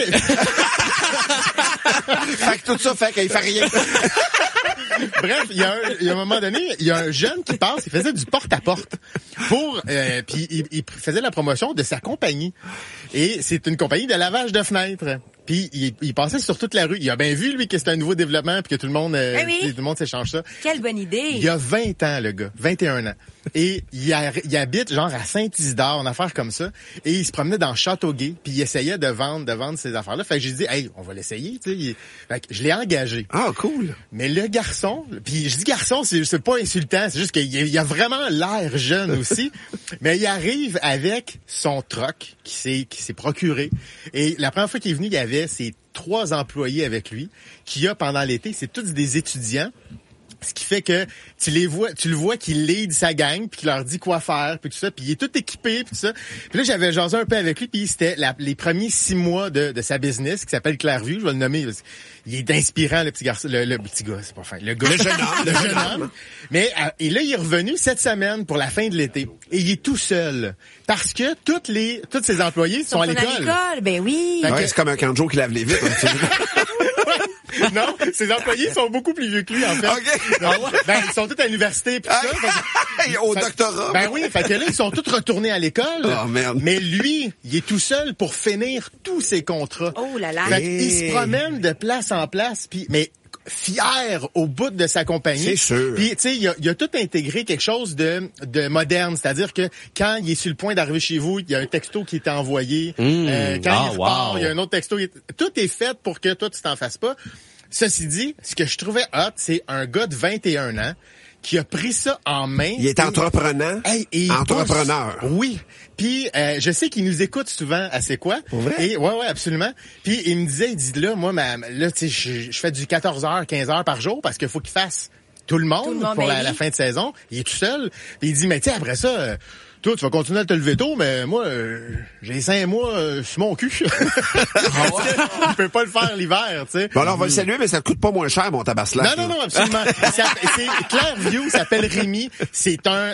Fait que tout ça fait qu'il fait rien. Bref, il y a un moment donné, il y a un jeune qui passe, il faisait du porte-à-porte pour puis il faisait la promotion de sa compagnie. Et c'est une compagnie de lavage de fenêtres. Puis il passait sur toute la rue. Il a bien vu, lui, que c'était un nouveau développement puis que tout le monde s'échange ça. Quelle bonne idée. Il a 20 ans, le gars. 21 ans. Et il habite genre à Saint-Isidore, une affaire comme ça. Et il se promenait dans Châteauguay puis il essayait de vendre ces affaires-là. Fait que j'ai dit, hey, on va l'essayer, tu sais. Fait que je l'ai engagé. Ah, cool. Mais le garçon, puis je dis garçon, c'est pas insultant, c'est juste qu'il a vraiment l'air jeune aussi. Mais il arrive avec son truck qui s'est procuré. Et la première fois qu'il est venu, il y avait ses 3 employés avec lui, qui a pendant l'été, c'est tous des étudiants. Ce qui fait que tu le vois qu'il lead sa gang, puis qu'il leur dit quoi faire, puis tout ça, puis il est tout équipé, puis tout ça. Puis là, j'avais jasé un peu avec lui, puis c'était les premiers 6 mois de sa business, qui s'appelle Clairvue, je vais le nommer. Il est inspirant, le petit garçon, le petit gars, c'est pas fin. Le jeune homme. Mais, et là, il est revenu cette semaine pour la fin de l'été. Et il est tout seul. Parce que tous ses employés sont à l'école. Ben oui. Ouais, c'est comme un canjo qui lave les vitres. Non, ses employés sont beaucoup plus vieux que lui, en fait. Okay. Ben, ils sont tous à l'université pis ça. Au doctorat. Ben oui, fait que là, ils sont tous retournés à l'école. Oh, merde. Mais lui, il est tout seul pour finir tous ses contrats. Oh là là. Fait qu'il se promène de place en place, mais fier au bout de sa compagnie. C'est sûr. Puis, tu sais, il a tout intégré quelque chose de moderne. C'est-à-dire que quand il est sur le point d'arriver chez vous, il y a un texto qui est envoyé. Quand il repart, il y a un autre texto. Tout est fait pour que toi, tu t'en fasses pas. Ceci dit, ce que je trouvais hot, c'est un gars de 21 ans qui a pris ça en main. Il est entrepreneur. Entrepreneur. Oui. Puis je sais qu'il nous écoute souvent à C'est quoi. Pour vrai? Et ouais, absolument. Puis il me disait, là, moi, là, tu sais, je fais du 14h, 15h par jour parce qu'il faut qu'il fasse tout le monde pour la fin de saison. Il est tout seul. Puis il dit, mais tu sais, après ça, toi, tu vas continuer à te lever tôt, mais moi, j'ai 5 mois sur mon cul. Je peux pas le faire l'hiver, tu sais. Bon, alors, on va le saluer, mais ça te coûte pas moins cher, mon tabaslac. Non, absolument. C'est Clairview, s'appelle Rémi. C'est un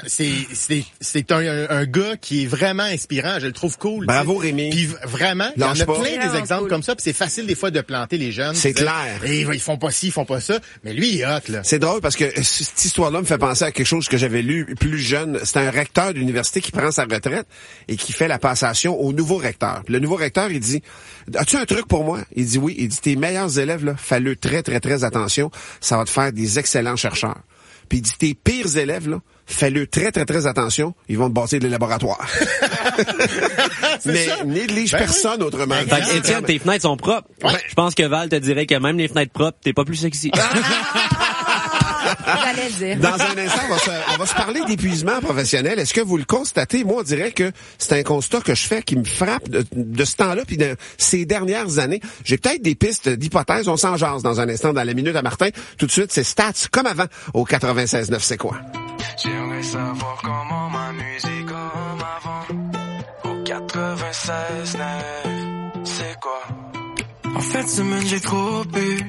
gars qui est vraiment inspirant. Je le trouve cool. Bravo, Rémi. Puis vraiment, il y en a plein des exemples comme ça, puis c'est facile des fois de planter les jeunes. C'est clair. Et ils font pas ci, ils font pas ça. Mais lui, il est hot, là. C'est drôle parce que cette histoire-là me fait penser à quelque chose que j'avais lu plus jeune. C'était un recteur d'université qui prend sa retraite et qui fait la passation au nouveau recteur. Puis le nouveau recteur, il dit, as-tu un truc pour moi? Il dit oui. Il dit, tes meilleurs élèves, là, fais-le très, très, très attention. Ça va te faire des excellents chercheurs. Puis il dit, tes pires élèves, là, fais-le très, très, très attention. Ils vont te bâtir des laboratoires. Mais néglige personne autrement. Étienne, tes fenêtres sont propres. Ouais. Je pense que Val te dirait que même les fenêtres propres, t'es pas plus sexy. J'allais le dire. Dans un instant, on va se parler d'épuisement professionnel. Est-ce que vous le constatez? Moi, on dirait que c'est un constat que je fais qui me frappe de ce temps-là puis de ces dernières années. J'ai peut-être des pistes d'hypothèses. On s'en jase dans un instant dans la Minute à Martin. Tout de suite, c'est Stats comme avant au 96.9. C'est quoi? J'aimerais savoir comment ma musique comme avant au 96.9. C'est quoi? En fin de semaine, j'ai trop bu.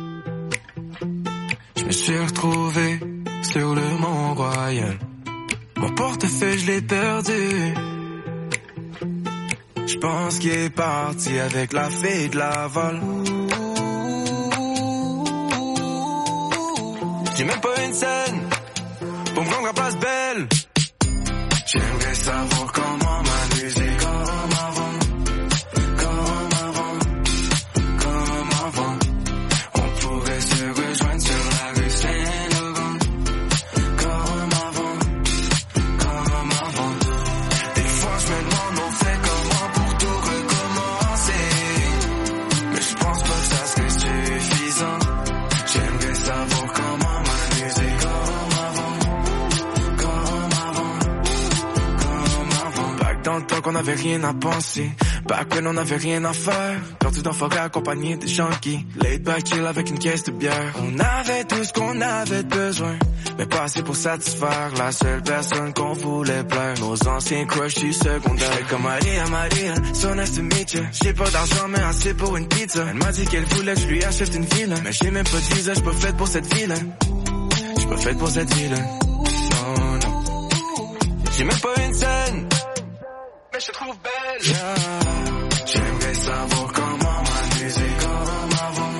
Je me suis retrouvé sur le Mont-Royal. Mon portefeuille, je l'ai perdu. J'pense qu'il est parti avec la fille de Laval. J'ai même pas une scène pour me rendre à Place Belle. J'aimerais savoir comment m'amuser comme avant. On pourrait se rejoindre sur la rue Saint-Laurent. Comme avant. Des fois je me demande on fait comment pour tout recommencer. Mais je pense pas que ça serait suffisant. J'aimerais savoir comment m'amuser comme avant. Back dans le temps qu'on avait rien à penser. Back when on avait rien à faire. Perdu dans forêt accompagné des junkies. Laid back chill avec une caisse de bière. On avait tout ce qu'on avait besoin, mais pas assez pour satisfaire la seule personne qu'on voulait plaire. Nos anciens crushs du secondaire. J'étais comme Maria, so nice to meet you. J'ai pas d'argent mais assez pour une pizza. Elle m'a dit qu'elle voulait que je lui achète une ville. Mais j'ai même pas de visa, j'suis pas faite pour cette ville. J'suis pas faite pour cette ville. Non. J'ai même pas une scène, mais je te trouve belle. Yeah. J'aimerais savoir comment m'amuser comme avant.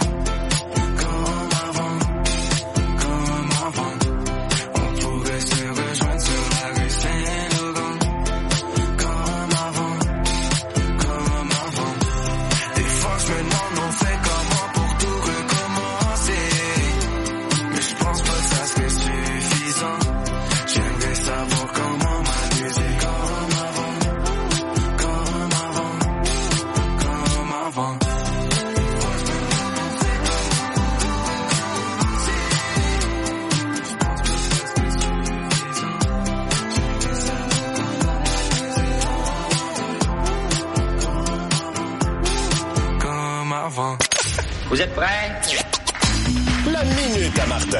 On pourrait se rejoindre sur la rue Saint-Laurent. Comme avant. Des fois je me demande on fait comment pour tout recommencer. Mais je pense pas que ça serait suffisant. J'aimerais savoir comment m'amuser comme avant. 9h. Vous êtes prêts? La Minute à Martin.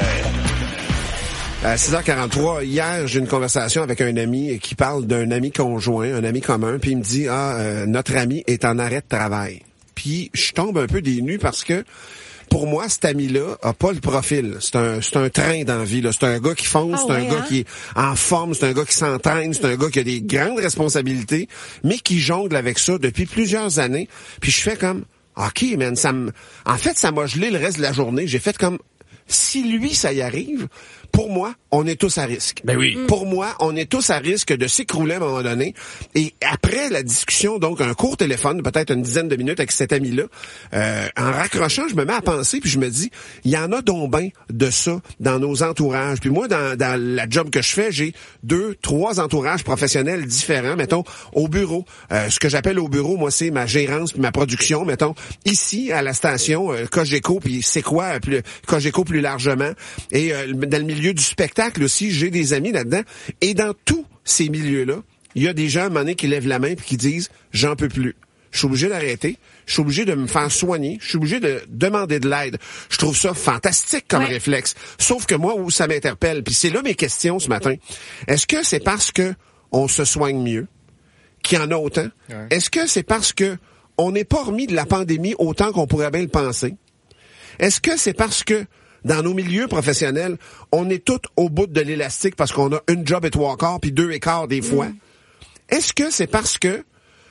À 6h43, hier, j'ai une conversation avec un ami qui parle d'un ami conjoint, un ami commun, puis il me dit, notre ami est en arrêt de travail. Puis je tombe un peu des nues parce que pour moi, cet ami-là a pas le profil. C'est un train dans la vie, là. C'est un gars qui fonce, c'est un gars qui est en forme, c'est un gars qui s'entraîne, c'est un gars qui a des grandes responsabilités, mais qui jongle avec ça depuis plusieurs années. Puis je fais comme, OK, man, en fait, ça m'a gelé le reste de la journée. J'ai fait comme, si lui, ça y arrive, pour moi, on est tous à risque. Ben oui. Pour moi, on est tous à risque de s'écrouler à un moment donné. Et après la discussion, donc un court téléphone, peut-être une dizaine de minutes avec cet ami-là, en raccrochant, je me mets à penser, puis je me dis, il y en a donc ben de ça dans nos entourages. Puis moi, dans la job que je fais, j'ai 2-3 entourages professionnels différents, mettons, au bureau. Ce que j'appelle au bureau, moi, c'est ma gérance puis ma production, mettons, ici, à la station, Cogeco, puis c'est quoi, Cogeco plus largement. Et dans le milieu du spectacle aussi, j'ai des amis là-dedans. Et dans tous ces milieux-là, il y a des gens à un moment donné qui lèvent la main et qui disent « J'en peux plus. Je suis obligé d'arrêter. Je suis obligé de me faire soigner. Je suis obligé de demander de l'aide. » Je trouve ça fantastique comme réflexe. Sauf que moi, où ça m'interpelle, puis c'est là mes questions ce matin. Est-ce que c'est parce que on se soigne mieux qu'il y en a autant? Ouais. Est-ce que c'est parce que on n'est pas remis de la pandémie autant qu'on pourrait bien le penser? Est-ce que c'est parce que dans nos milieux professionnels, on est tous au bout de l'élastique parce qu'on a une job et 3 quarts puis 2 1/4 des fois? Est-ce que c'est parce que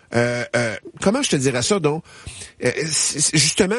comment je te dirais ça donc justement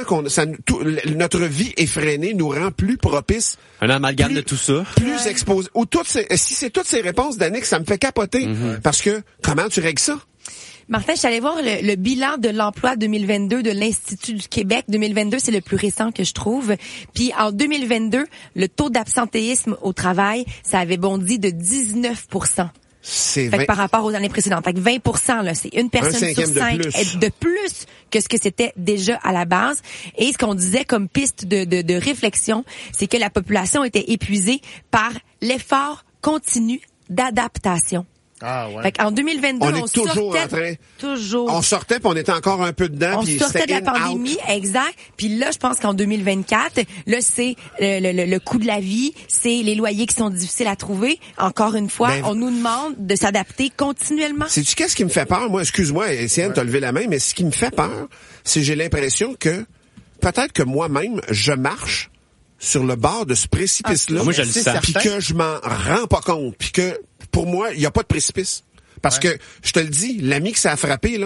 notre vie effrénée nous rend plus propice, un amalgame de tout ça, plus exposé, ou si c'est toutes ces réponses d'Annick, ça me fait capoter parce que comment tu règles ça? Martin, je suis allée voir le bilan de l'emploi 2022 de l'Institut du Québec. 2022, c'est le plus récent que je trouve. Puis en 2022, le taux d'absentéisme au travail, ça avait bondi de 19%. C'est par rapport aux années précédentes. Fait que 20%, là, c'est une personne sur 5 de plus que ce que c'était déjà à la base. Et ce qu'on disait comme piste de réflexion, c'est que la population était épuisée par l'effort continu d'adaptation. Ah ouais. Fait qu'en 2022, on est toujours en train. Toujours. On sortait puis on était encore un peu dedans. On sortait de la pandémie, exact. Puis là, je pense qu'en 2024, là, c'est le coût de la vie, c'est les loyers qui sont difficiles à trouver. Encore une fois, on nous demande de s'adapter continuellement. Sais-tu qu'est-ce qui me fait peur? Moi, excuse-moi, Étienne, t'as levé la main, mais ce qui me fait peur, c'est j'ai l'impression que peut-être que moi-même, je marche sur le bord de ce précipice-là. Moi, je le sens. Puis que je m'en rends pas compte. Puis que, pour moi, il n'y a pas de précipice. Parce que, je te le dis, l'ami que ça a frappé, là,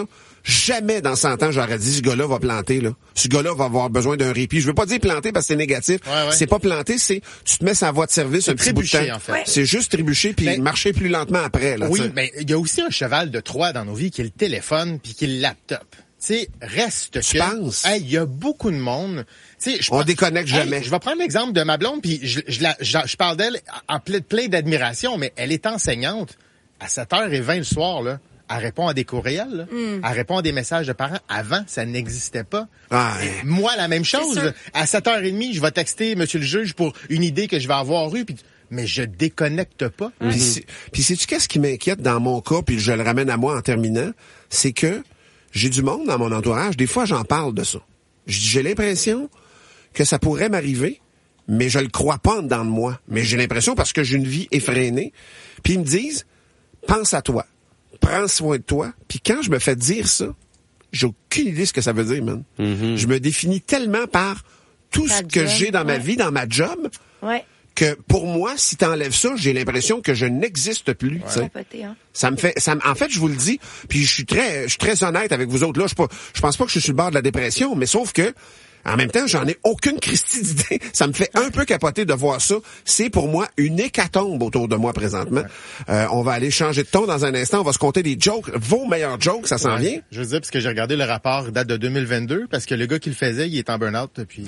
jamais dans 100 ans, j'aurais dit, ce gars-là va planter, là. Ce gars-là va avoir besoin d'un répit. Je veux pas dire planter parce que c'est négatif. Ouais. C'est pas planter, c'est, tu te mets sa voie de service un petit bout de temps. En fait. C'est juste trébucher puis marcher plus lentement après, là. Oui, mais il y a aussi un cheval de Troie dans nos vies qui est le téléphone puis qui est le laptop. Tu sais, reste tu penses? Il y a beaucoup de monde. On déconnecte jamais. Je vais prendre l'exemple de ma blonde, puis je parle d'elle en plein d'admiration, mais elle est enseignante. À 7h20 le soir, là, elle répond à des courriels, là. Elle répond à des messages de parents. Avant, ça n'existait pas. Moi, la même chose. À 7h30, je vais texter monsieur le juge pour une idée que je vais avoir eue, mais je déconnecte pas. Puis sais-tu qu'est-ce qui m'inquiète dans mon cas, puis je le ramène à moi en terminant, c'est que j'ai du monde dans mon entourage. Des fois, j'en parle de ça. J'ai l'impression que ça pourrait m'arriver, mais je le crois pas en dedans de moi. Mais j'ai l'impression parce que j'ai une vie effrénée. Puis ils me disent, pense à toi, prends soin de toi. Puis quand je me fais dire ça, j'ai aucune idée ce que ça veut dire, man. Je me définis tellement par tout ce que j'ai dans ma vie, dans ma job, que pour moi, si t'enlèves ça, j'ai l'impression que je n'existe plus. Ça me fait, en fait, je vous le dis, puis je suis très honnête avec vous autres. Là, je pense pas que je suis sur le bord de la dépression, mais sauf que en même temps, j'en ai aucune Christie d'idée. Ça me fait un peu capoter de voir ça. C'est pour moi une hécatombe autour de moi présentement. On va aller changer de ton dans un instant. On va se compter des jokes. Vos meilleurs jokes, ça s'en vient. Je veux dire, parce que j'ai regardé le rapport date de 2022, parce que le gars qui le faisait, il est en burn-out depuis...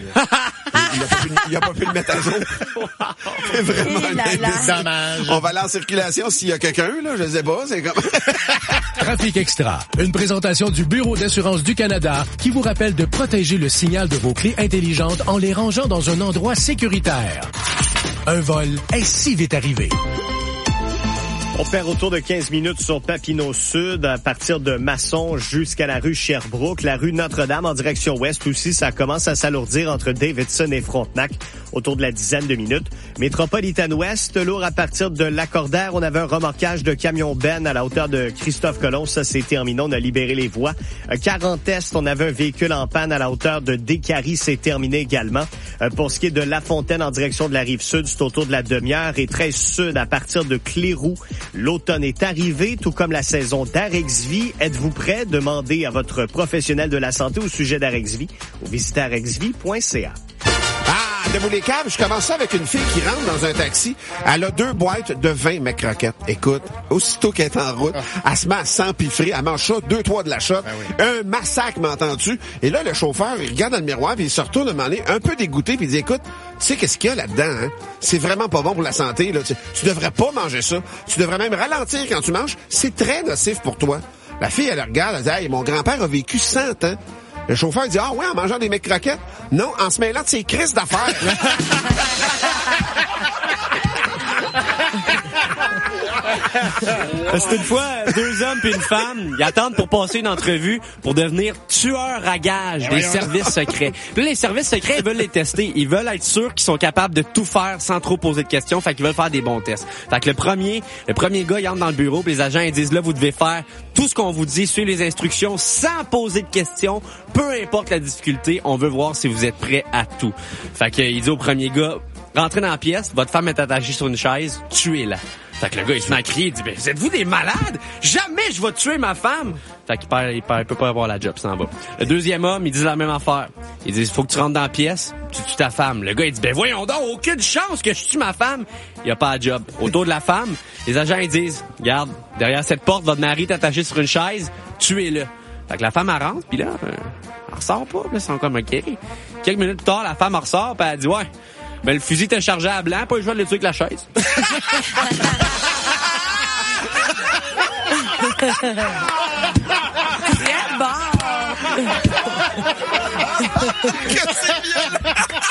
il a pas pu le mettre à jour. C'est vraiment dommage. On va aller en circulation s'il y a quelqu'un, là. Je sais pas. C'est comme... Trafic Extra. Une présentation du Bureau d'assurance du Canada qui vous rappelle de protéger le signal de vos clés intelligentes en les rangeant dans un endroit sécuritaire. Un vol est si vite arrivé. On perd autour de 15 minutes sur Papineau Sud, à partir de Masson jusqu'à la rue Sherbrooke. La rue Notre-Dame en direction ouest aussi, ça commence à s'alourdir entre Davidson et Frontenac, autour de la dizaine de minutes. Métropolitaine Ouest, lourd à partir de Lacordaire. On avait un remorquage de camion Ben à la hauteur de Christophe Colomb. Ça, c'est terminé. On a libéré les voies. 40 Est, on avait un véhicule en panne à la hauteur de Décarie. C'est terminé également. Pour ce qui est de La Fontaine en direction de la Rive-Sud, c'est autour de la demi-heure. Et 13 Sud à partir de Cléroux. L'automne est arrivé, tout comme la saison d'Arexvie. Êtes-vous prêt? Demandez à votre professionnel de la santé au sujet d'Arexvie ou visitez arexvie.ca. Debout les câbles, je commence ça avec une fille qui rentre dans un taxi. Elle a 2 boîtes de 20 McCroquettes. Écoute, aussitôt qu'elle est en route, elle se met à s'empiffrer, elle mange ça, 2-3 de la shot. Un massacre, m'entends-tu? Et là, le chauffeur, il regarde dans le miroir, puis il se retourne à demander, un peu dégoûté, puis il dit, écoute, tu sais qu'est-ce qu'il y a là-dedans, hein? C'est vraiment pas bon pour la santé, là. Tu devrais pas manger ça. Tu devrais même ralentir quand tu manges. C'est très nocif pour toi. La fille, elle regarde, elle dit, hey, mon grand-père a vécu 100 ans. Le chauffeur dit, ah ouais, en mangeant des McCroquettes? Non, en se mêlant de ses crises d'affaires. C'est une fois 2 hommes puis une femme, ils attendent pour passer une entrevue pour devenir tueurs à gages des services secrets. Puis là, les services secrets, ils veulent les tester. Ils veulent être sûrs qu'ils sont capables de tout faire sans trop poser de questions. Fait qu'ils veulent faire des bons tests. Fait que le premier gars, il entre dans le bureau, puis les agents, ils disent, là, vous devez faire tout ce qu'on vous dit, suivre les instructions sans poser de questions, peu importe la difficulté. On veut voir si vous êtes prêts à tout. Fait qu'il dit au premier gars, rentrez dans la pièce, votre femme est attachée sur une chaise, tuez-la. Fait que le gars, il se met à crier, il dit, ben, êtes-vous des malades? Jamais je vais tuer ma femme! Fait qu'il il peut pas avoir la job, s'en va. Le deuxième homme, il dit la même affaire. Il dit, faut que tu rentres dans la pièce, tu tues ta femme. Le gars, il dit, ben, voyons donc, aucune chance que je tue ma femme! Il y a pas la job. Autour de la femme, les agents, ils disent, regarde, derrière cette porte, votre mari est attaché sur une chaise, tuez-le. Fait que la femme, elle rentre, pis là, elle ressort pas, là, ils sont comme, OK. Quelques minutes plus tard, la femme, elle ressort, pis elle dit, ouais, ben, le fusil était chargé à blanc, pas le choix de le tuer avec la chaise. C'est bon! Que c'est bien!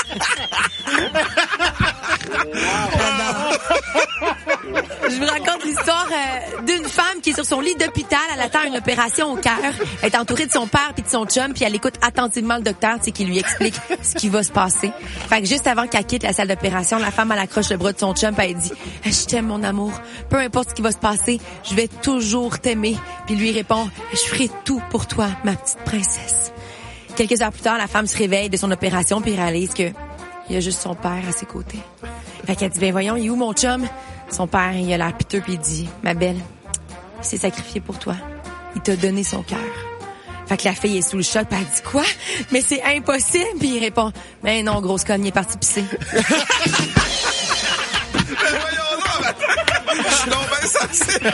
Je vous raconte l'histoire d'une femme qui est sur son lit d'hôpital. Elle attend une opération au cœur. Elle est entourée de son père puis de son chum, puis elle écoute attentivement le docteur, qui lui explique ce qui va se passer. Fait que juste avant qu'elle quitte la salle d'opération, la femme, elle accroche le bras de son chum, puis elle dit, je t'aime, mon amour. Peu importe ce qui va se passer, je vais toujours t'aimer. Puis lui répond, je ferai tout pour toi, ma petite princesse. Quelques heures plus tard, la femme se réveille de son opération puis réalise que il y a juste son père à ses côtés. Fait qu'elle dit, ben voyons, il est où mon chum? Son père, il a l'air piteux puis il dit, ma belle, il s'est sacrifié pour toi. Il t'a donné son cœur. Fait que la fille est sous le choc, puis elle dit quoi? Mais c'est impossible. Puis il répond, mais non, grosse conne, il est parti pisser. Je suis donc bien sensible.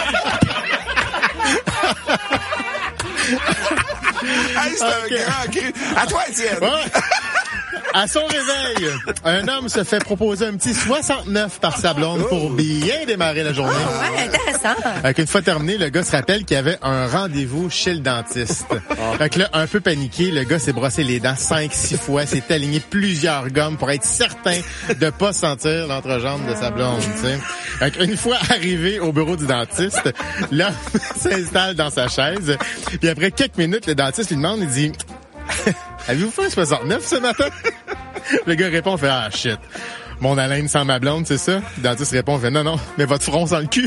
Hey, c'est un grand cri. À toi, Étienne. Ouais. À son réveil, un homme se fait proposer un petit 69 par sa blonde pour bien démarrer la journée. Ouais, intéressant. Une fois terminé, le gars se rappelle qu'il y avait un rendez-vous chez le dentiste. Fait que là, un peu paniqué, le gars s'est brossé les dents 5-6 fois, s'est aligné plusieurs gommes pour être certain de pas sentir l'entrejambe de sa blonde, tu sais. Fait qu'une fois arrivé au bureau du dentiste, l'homme s'installe dans sa chaise, puis après quelques minutes, le dentiste lui demande, il dit... Avez-vous fait un 69 ce matin? Le gars répond, fait, ah, shit. Mon haleine sans ma blonde, c'est ça? Le dentiste répond, fait, non, mais votre front sans le cul.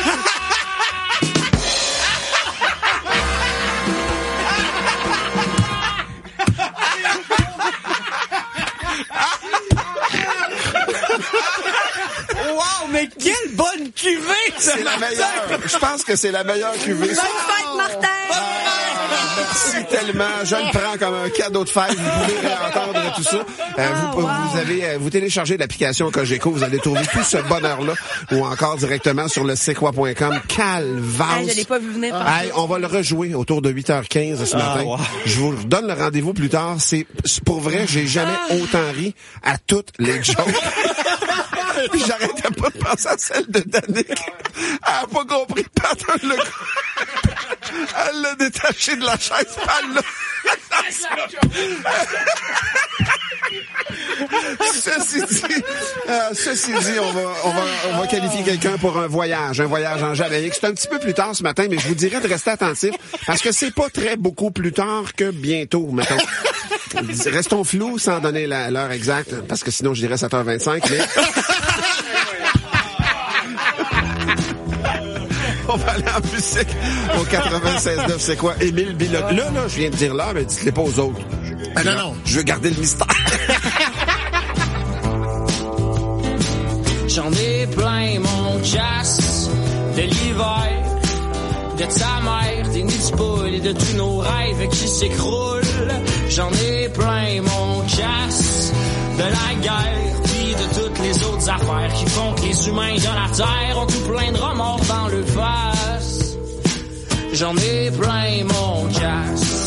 Wow, mais quelle bonne cuvée! C'est la meilleure. Je pense que c'est la meilleure cuvée. Bonne fête, Martin! Merci tellement. Je le prends comme un cadeau de fête. Vous pouvez réentendre tout ça. Vous téléchargez l'application Cogeco. Vous allez trouver tout ce bonheur-là. Ou encore directement sur le c'est-quoi.com. Calvasse. Je l'ai pas vu venir. On va le rejouer autour de 8h15 ce matin. Wow. Je vous donne le rendez-vous plus tard. C'est pour vrai, j'ai jamais autant ri à toutes les jokes. Puis j'arrêtais pas de penser à celle de Danick. Elle a pas compris pattern le coup. Elle l'a détaché de la chaise, elle l'a... Ceci dit, on va qualifier quelqu'un pour un voyage en Jamaïque. C'est un petit peu plus tard ce matin, mais je vous dirais de rester attentif parce que c'est pas très beaucoup plus tard que bientôt, mettons. Restons flous sans donner l'heure exacte parce que sinon je dirais 7h25, mais... On va aller en musique au 96.9, c'est quoi? Émile Bilodeau. Là, je viens de dire là, mais dites-les pas aux autres. Non. Je veux garder le mystère. J'en ai plein mon chasse de l'hiver, de ta mère, des nids de poules et de tous nos rêves qui s'écroulent. J'en ai plein mon chasse de la guerre, puis de toutes les autres affaires qui font que les humains de la terre ont tout plein de remords dans le face. J'en ai plein mon casse.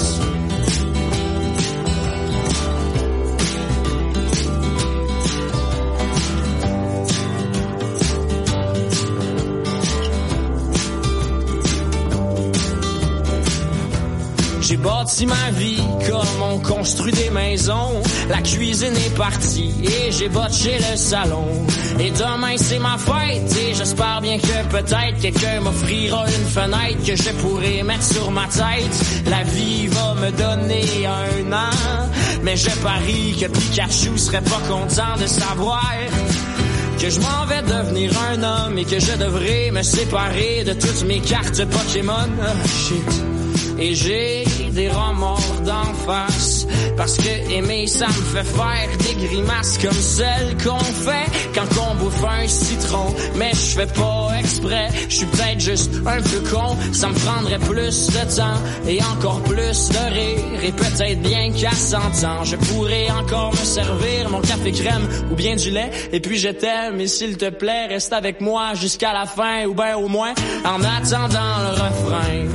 J'ai bâti ma vie comme on construit des maisons. La cuisine est partie et j'ai botché le salon. Et demain c'est ma fête et j'espère bien que peut-être quelqu'un m'offrira une fenêtre que je pourrai mettre sur ma tête. La vie va me donner un an, mais je parie que Pikachu serait pas content de savoir que je m'en vais devenir un homme et que je devrais me séparer de toutes mes cartes Pokémon. Shit. Et j'ai des remords d'en face, parce que aimer ça me fait faire des grimaces comme celles qu'on fait quand on bouffe un citron. Mais je fais pas exprès, je suis peut-être juste un peu con. Ça me prendrait plus de temps et encore plus de rire, et peut-être bien qu'à 100 ans je pourrais encore me servir mon café crème ou bien du lait. Et puis je t'aime et s'il te plaît reste avec moi jusqu'à la fin, ou ben au moins en attendant le refrain.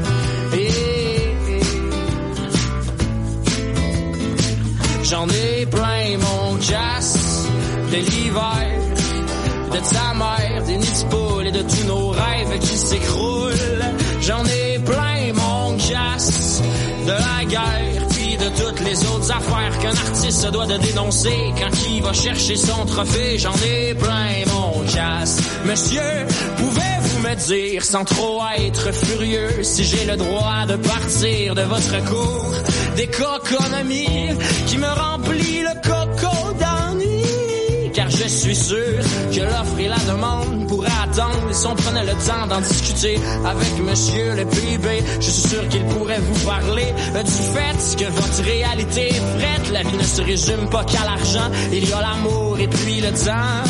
J'en ai plein mon casse de l'hiver, de ta mère, des nids de poules et de tous nos rêves qui s'écroulent. J'en ai plein mon casse de la guerre, puis de toutes les autres affaires qu'un artiste se doit de dénoncer quand il va chercher son trophée. J'en ai plein mon casse. Monsieur, pouvez-vous me dire sans trop être furieux si j'ai le droit de partir de votre cours d'économie qui me remplit le coco d'ennui? Car je suis sûr que l'offre et la demande pourraient attendre, et si on prenait le temps d'en discuter avec monsieur le PIB, je suis sûr qu'il pourrait vous parler du fait que votre réalité est frette. La vie ne se résume pas qu'à l'argent, il y a l'amour et puis le temps.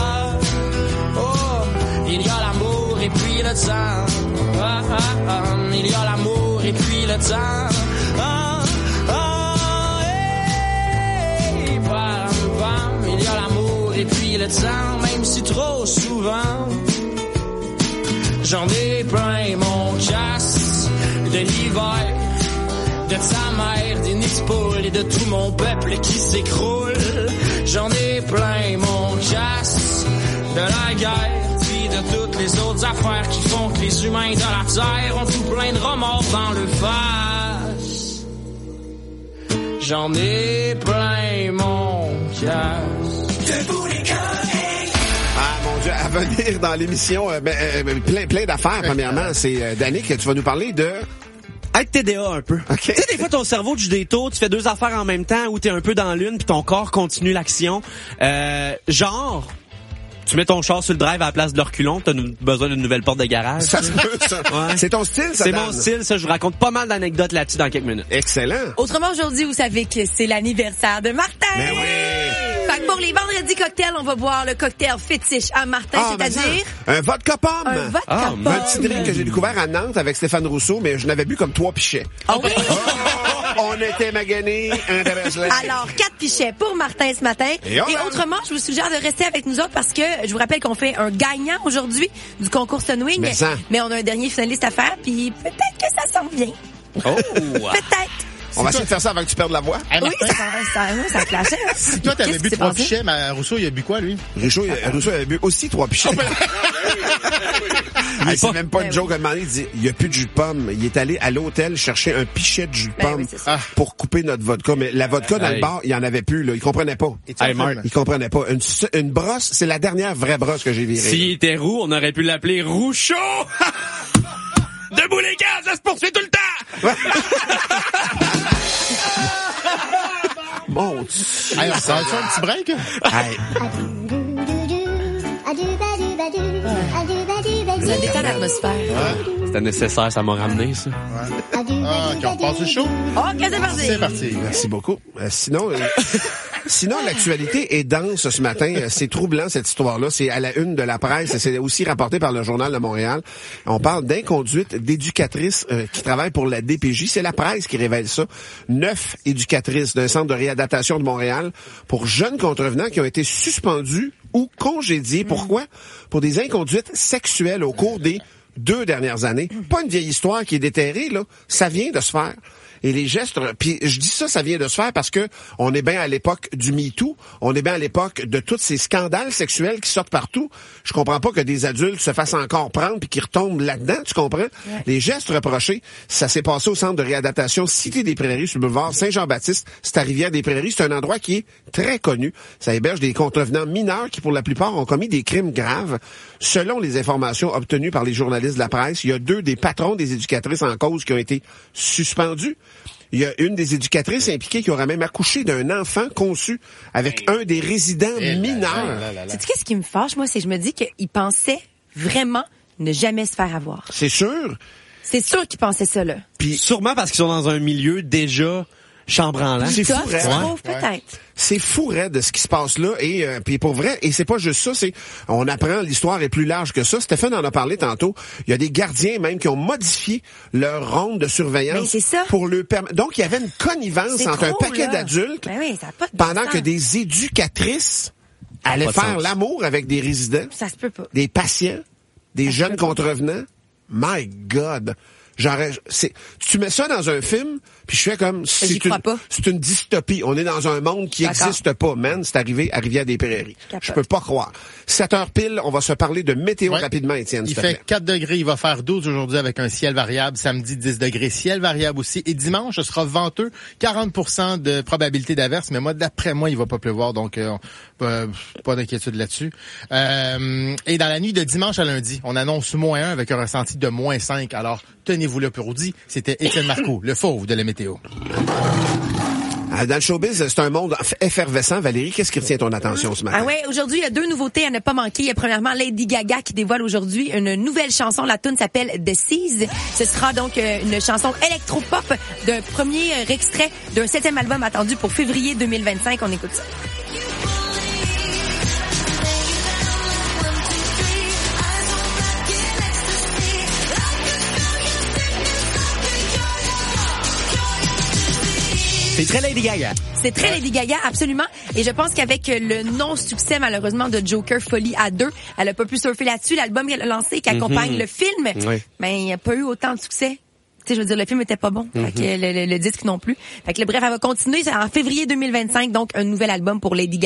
Il y a l'amour et puis le temps. Il y a l'amour et puis le temps. Il y a l'amour et puis le temps, même si trop souvent j'en ai plein mon casse de l'hiver, de ta mère, des nids de poules et de tout mon peuple qui s'écroule. J'en ai plein mon casse de la guerre, puis de toutes les autres affaires qui font que les humains de la terre ont tout plein de remords dans le face. J'en ai plein mon casse. Debout les corrects. Ah mon Dieu, à venir dans l'émission, plein d'affaires. Premièrement, c'est Danick, tu vas nous parler de... Être TDA un peu. Okay. Tu sais, des fois, ton cerveau du détour, tu fais deux affaires en même temps où t'es un peu dans l'une puis ton corps continue l'action. Genre... Tu mets ton char sur le drive à la place de l'orculon, t'as besoin d'une nouvelle porte de garage. Ça se peut, ça. Ouais. C'est ton style, ça, C'est Dan? mon style, ça. Je vous raconte pas mal d'anecdotes là-dessus dans quelques minutes. Excellent. Autrement, aujourd'hui, vous savez que c'est l'anniversaire de Martin. Mais oui. Fait que pour les vendredis cocktails, on va boire le cocktail fétiche à Martin, c'est-à-dire... Un vodka pomme. Un vodka pomme. Un petit drink que j'ai découvert à Nantes avec Stéphane Rousseau, mais je n'avais bu comme 3 pichets. Okay. On était maganés. Alors, 4 pichets pour Martin ce matin. Et autrement, je vous suggère de rester avec nous autres parce que je vous rappelle qu'on fait un gagnant aujourd'hui du concours Sunwing. Mais on a un dernier finaliste à faire, puis peut-être que ça s'en vient. Oh! Peut-être. On va essayer de faire ça avant que tu perdes la voix. Oui, ça clashait. Si toi, t'avais bu 3 pichets, mais Rousseau, il a bu quoi, lui? Rousseau avait bu aussi 3 pichets. C'est même pas une joke. À un moment donné, il dit, il y a plus de jus de pomme. Il est allé à l'hôtel chercher un pichet de jus de pomme pour couper notre vodka. Mais la vodka dans le bar, il y en avait plus, là. Il comprenait pas. Il comprenait pas. Une brosse, c'est la dernière vraie brosse que j'ai virée. S'il était roux, on aurait pu l'appeler Rouchot! Debout les gars, ça se poursuit tout le temps! Bon, hey, on s'en fait un petit break? Ça détend l'atmosphère. C'était nécessaire, ça m'a ramené, ça. OK, on passe au show? OK, c'est parti. C'est parti. Merci beaucoup. Sinon, l'actualité est dense ce matin. C'est troublant, cette histoire-là. C'est à la une de la presse et c'est aussi rapporté par le Journal de Montréal. On parle d'inconduite d'éducatrices qui travaillent pour la DPJ. C'est la presse qui révèle ça. 9 éducatrices d'un centre de réadaptation de Montréal pour jeunes contrevenants qui ont été suspendues ou congédiées. Pourquoi? Pour des inconduites sexuelles au cours des 2 dernières années. Pas une vieille histoire qui est déterrée, là. Ça vient de se faire. Et les gestes, puis je dis ça vient de se faire parce que on est bien à l'époque du MeToo, on est bien à l'époque de tous ces scandales sexuels qui sortent partout. Je comprends pas que des adultes se fassent encore prendre puis qu'ils retombent là-dedans, tu comprends? Ouais. Les gestes reprochés, ça s'est passé au centre de réadaptation Cité des Prairies sur le boulevard Saint-Jean-Baptiste, c'est à Rivière-des-Prairies, c'est un endroit qui est très connu. Ça héberge des contrevenants mineurs qui pour la plupart ont commis des crimes graves. Selon les informations obtenues par les journalistes de la presse, il y a 2 des patrons des éducatrices en cause qui ont été suspendus. Il y a une des éducatrices impliquées qui aurait même accouché d'un enfant conçu avec un des résidents mineurs. Sais-tu qu'est-ce qui me fâche, moi? C'est que je me dis qu'ils pensaient vraiment ne jamais se faire avoir. C'est sûr. C'est sûr qu'ils pensaient ça, là. Puis sûrement parce qu'ils sont dans un milieu déjà chambranlant. C'est fou, peut-être. C'est fou de ce qui se passe là et puis pour vrai et c'est pas juste ça, c'est on apprend l'histoire est plus large que ça. Stéphane en a parlé tantôt. Il y a des gardiens même qui ont modifié leur ronde de surveillance. Mais c'est ça. Pour le permettre. Donc il y avait une connivence entre un paquet d'adultes pendant que des éducatrices allaient faire l'amour avec des résidents. Ça se peut pas. Des patients, des jeunes contrevenants. My God. Tu mets ça dans un film, puis je fais comme c'est une dystopie. On est dans un monde qui n'existe pas, man. C'est arrivé à Rivière-des-Prairies. Je peux pas croire. 7h pile, on va se parler de météo rapidement, Étienne. Il fait 4 degrés, il va faire 12 aujourd'hui avec un ciel variable. Samedi, 10 degrés, ciel variable aussi. Et dimanche, ce sera venteux, 40% de probabilité d'averse. Mais moi, d'après moi, il va pas pleuvoir, donc pas d'inquiétude là-dessus. Et dans la nuit de dimanche à lundi, on annonce -1 avec un ressenti de -5. Alors, tenez-vous là pour Audi. C'était Étienne Marcoux, le fauve de la météo. Dans le showbiz, c'est un monde effervescent. Valérie, qu'est-ce qui retient ton attention ce matin? Ah ouais, aujourd'hui, il y a 2 nouveautés à ne pas manquer. Il y a premièrement Lady Gaga qui dévoile aujourd'hui une nouvelle chanson. La tune s'appelle The Seas. Ce sera donc une chanson électropop d'un premier extrait d'un 7e album attendu pour février 2025. On écoute ça. C'est très Lady Gaga. C'est très Lady Gaga, absolument. Et je pense qu'avec le non-succès, malheureusement, de Joker Folie à 2, elle a pas pu surfer là-dessus. L'album qu'elle a lancé, qui accompagne le film, ben, il n'y a pas eu autant de succès. Tu sais, je veux dire, le film était pas bon. Fait que le disque non plus. Fait que bref, elle va continuer en février 2025, donc un nouvel album pour Lady Gaga.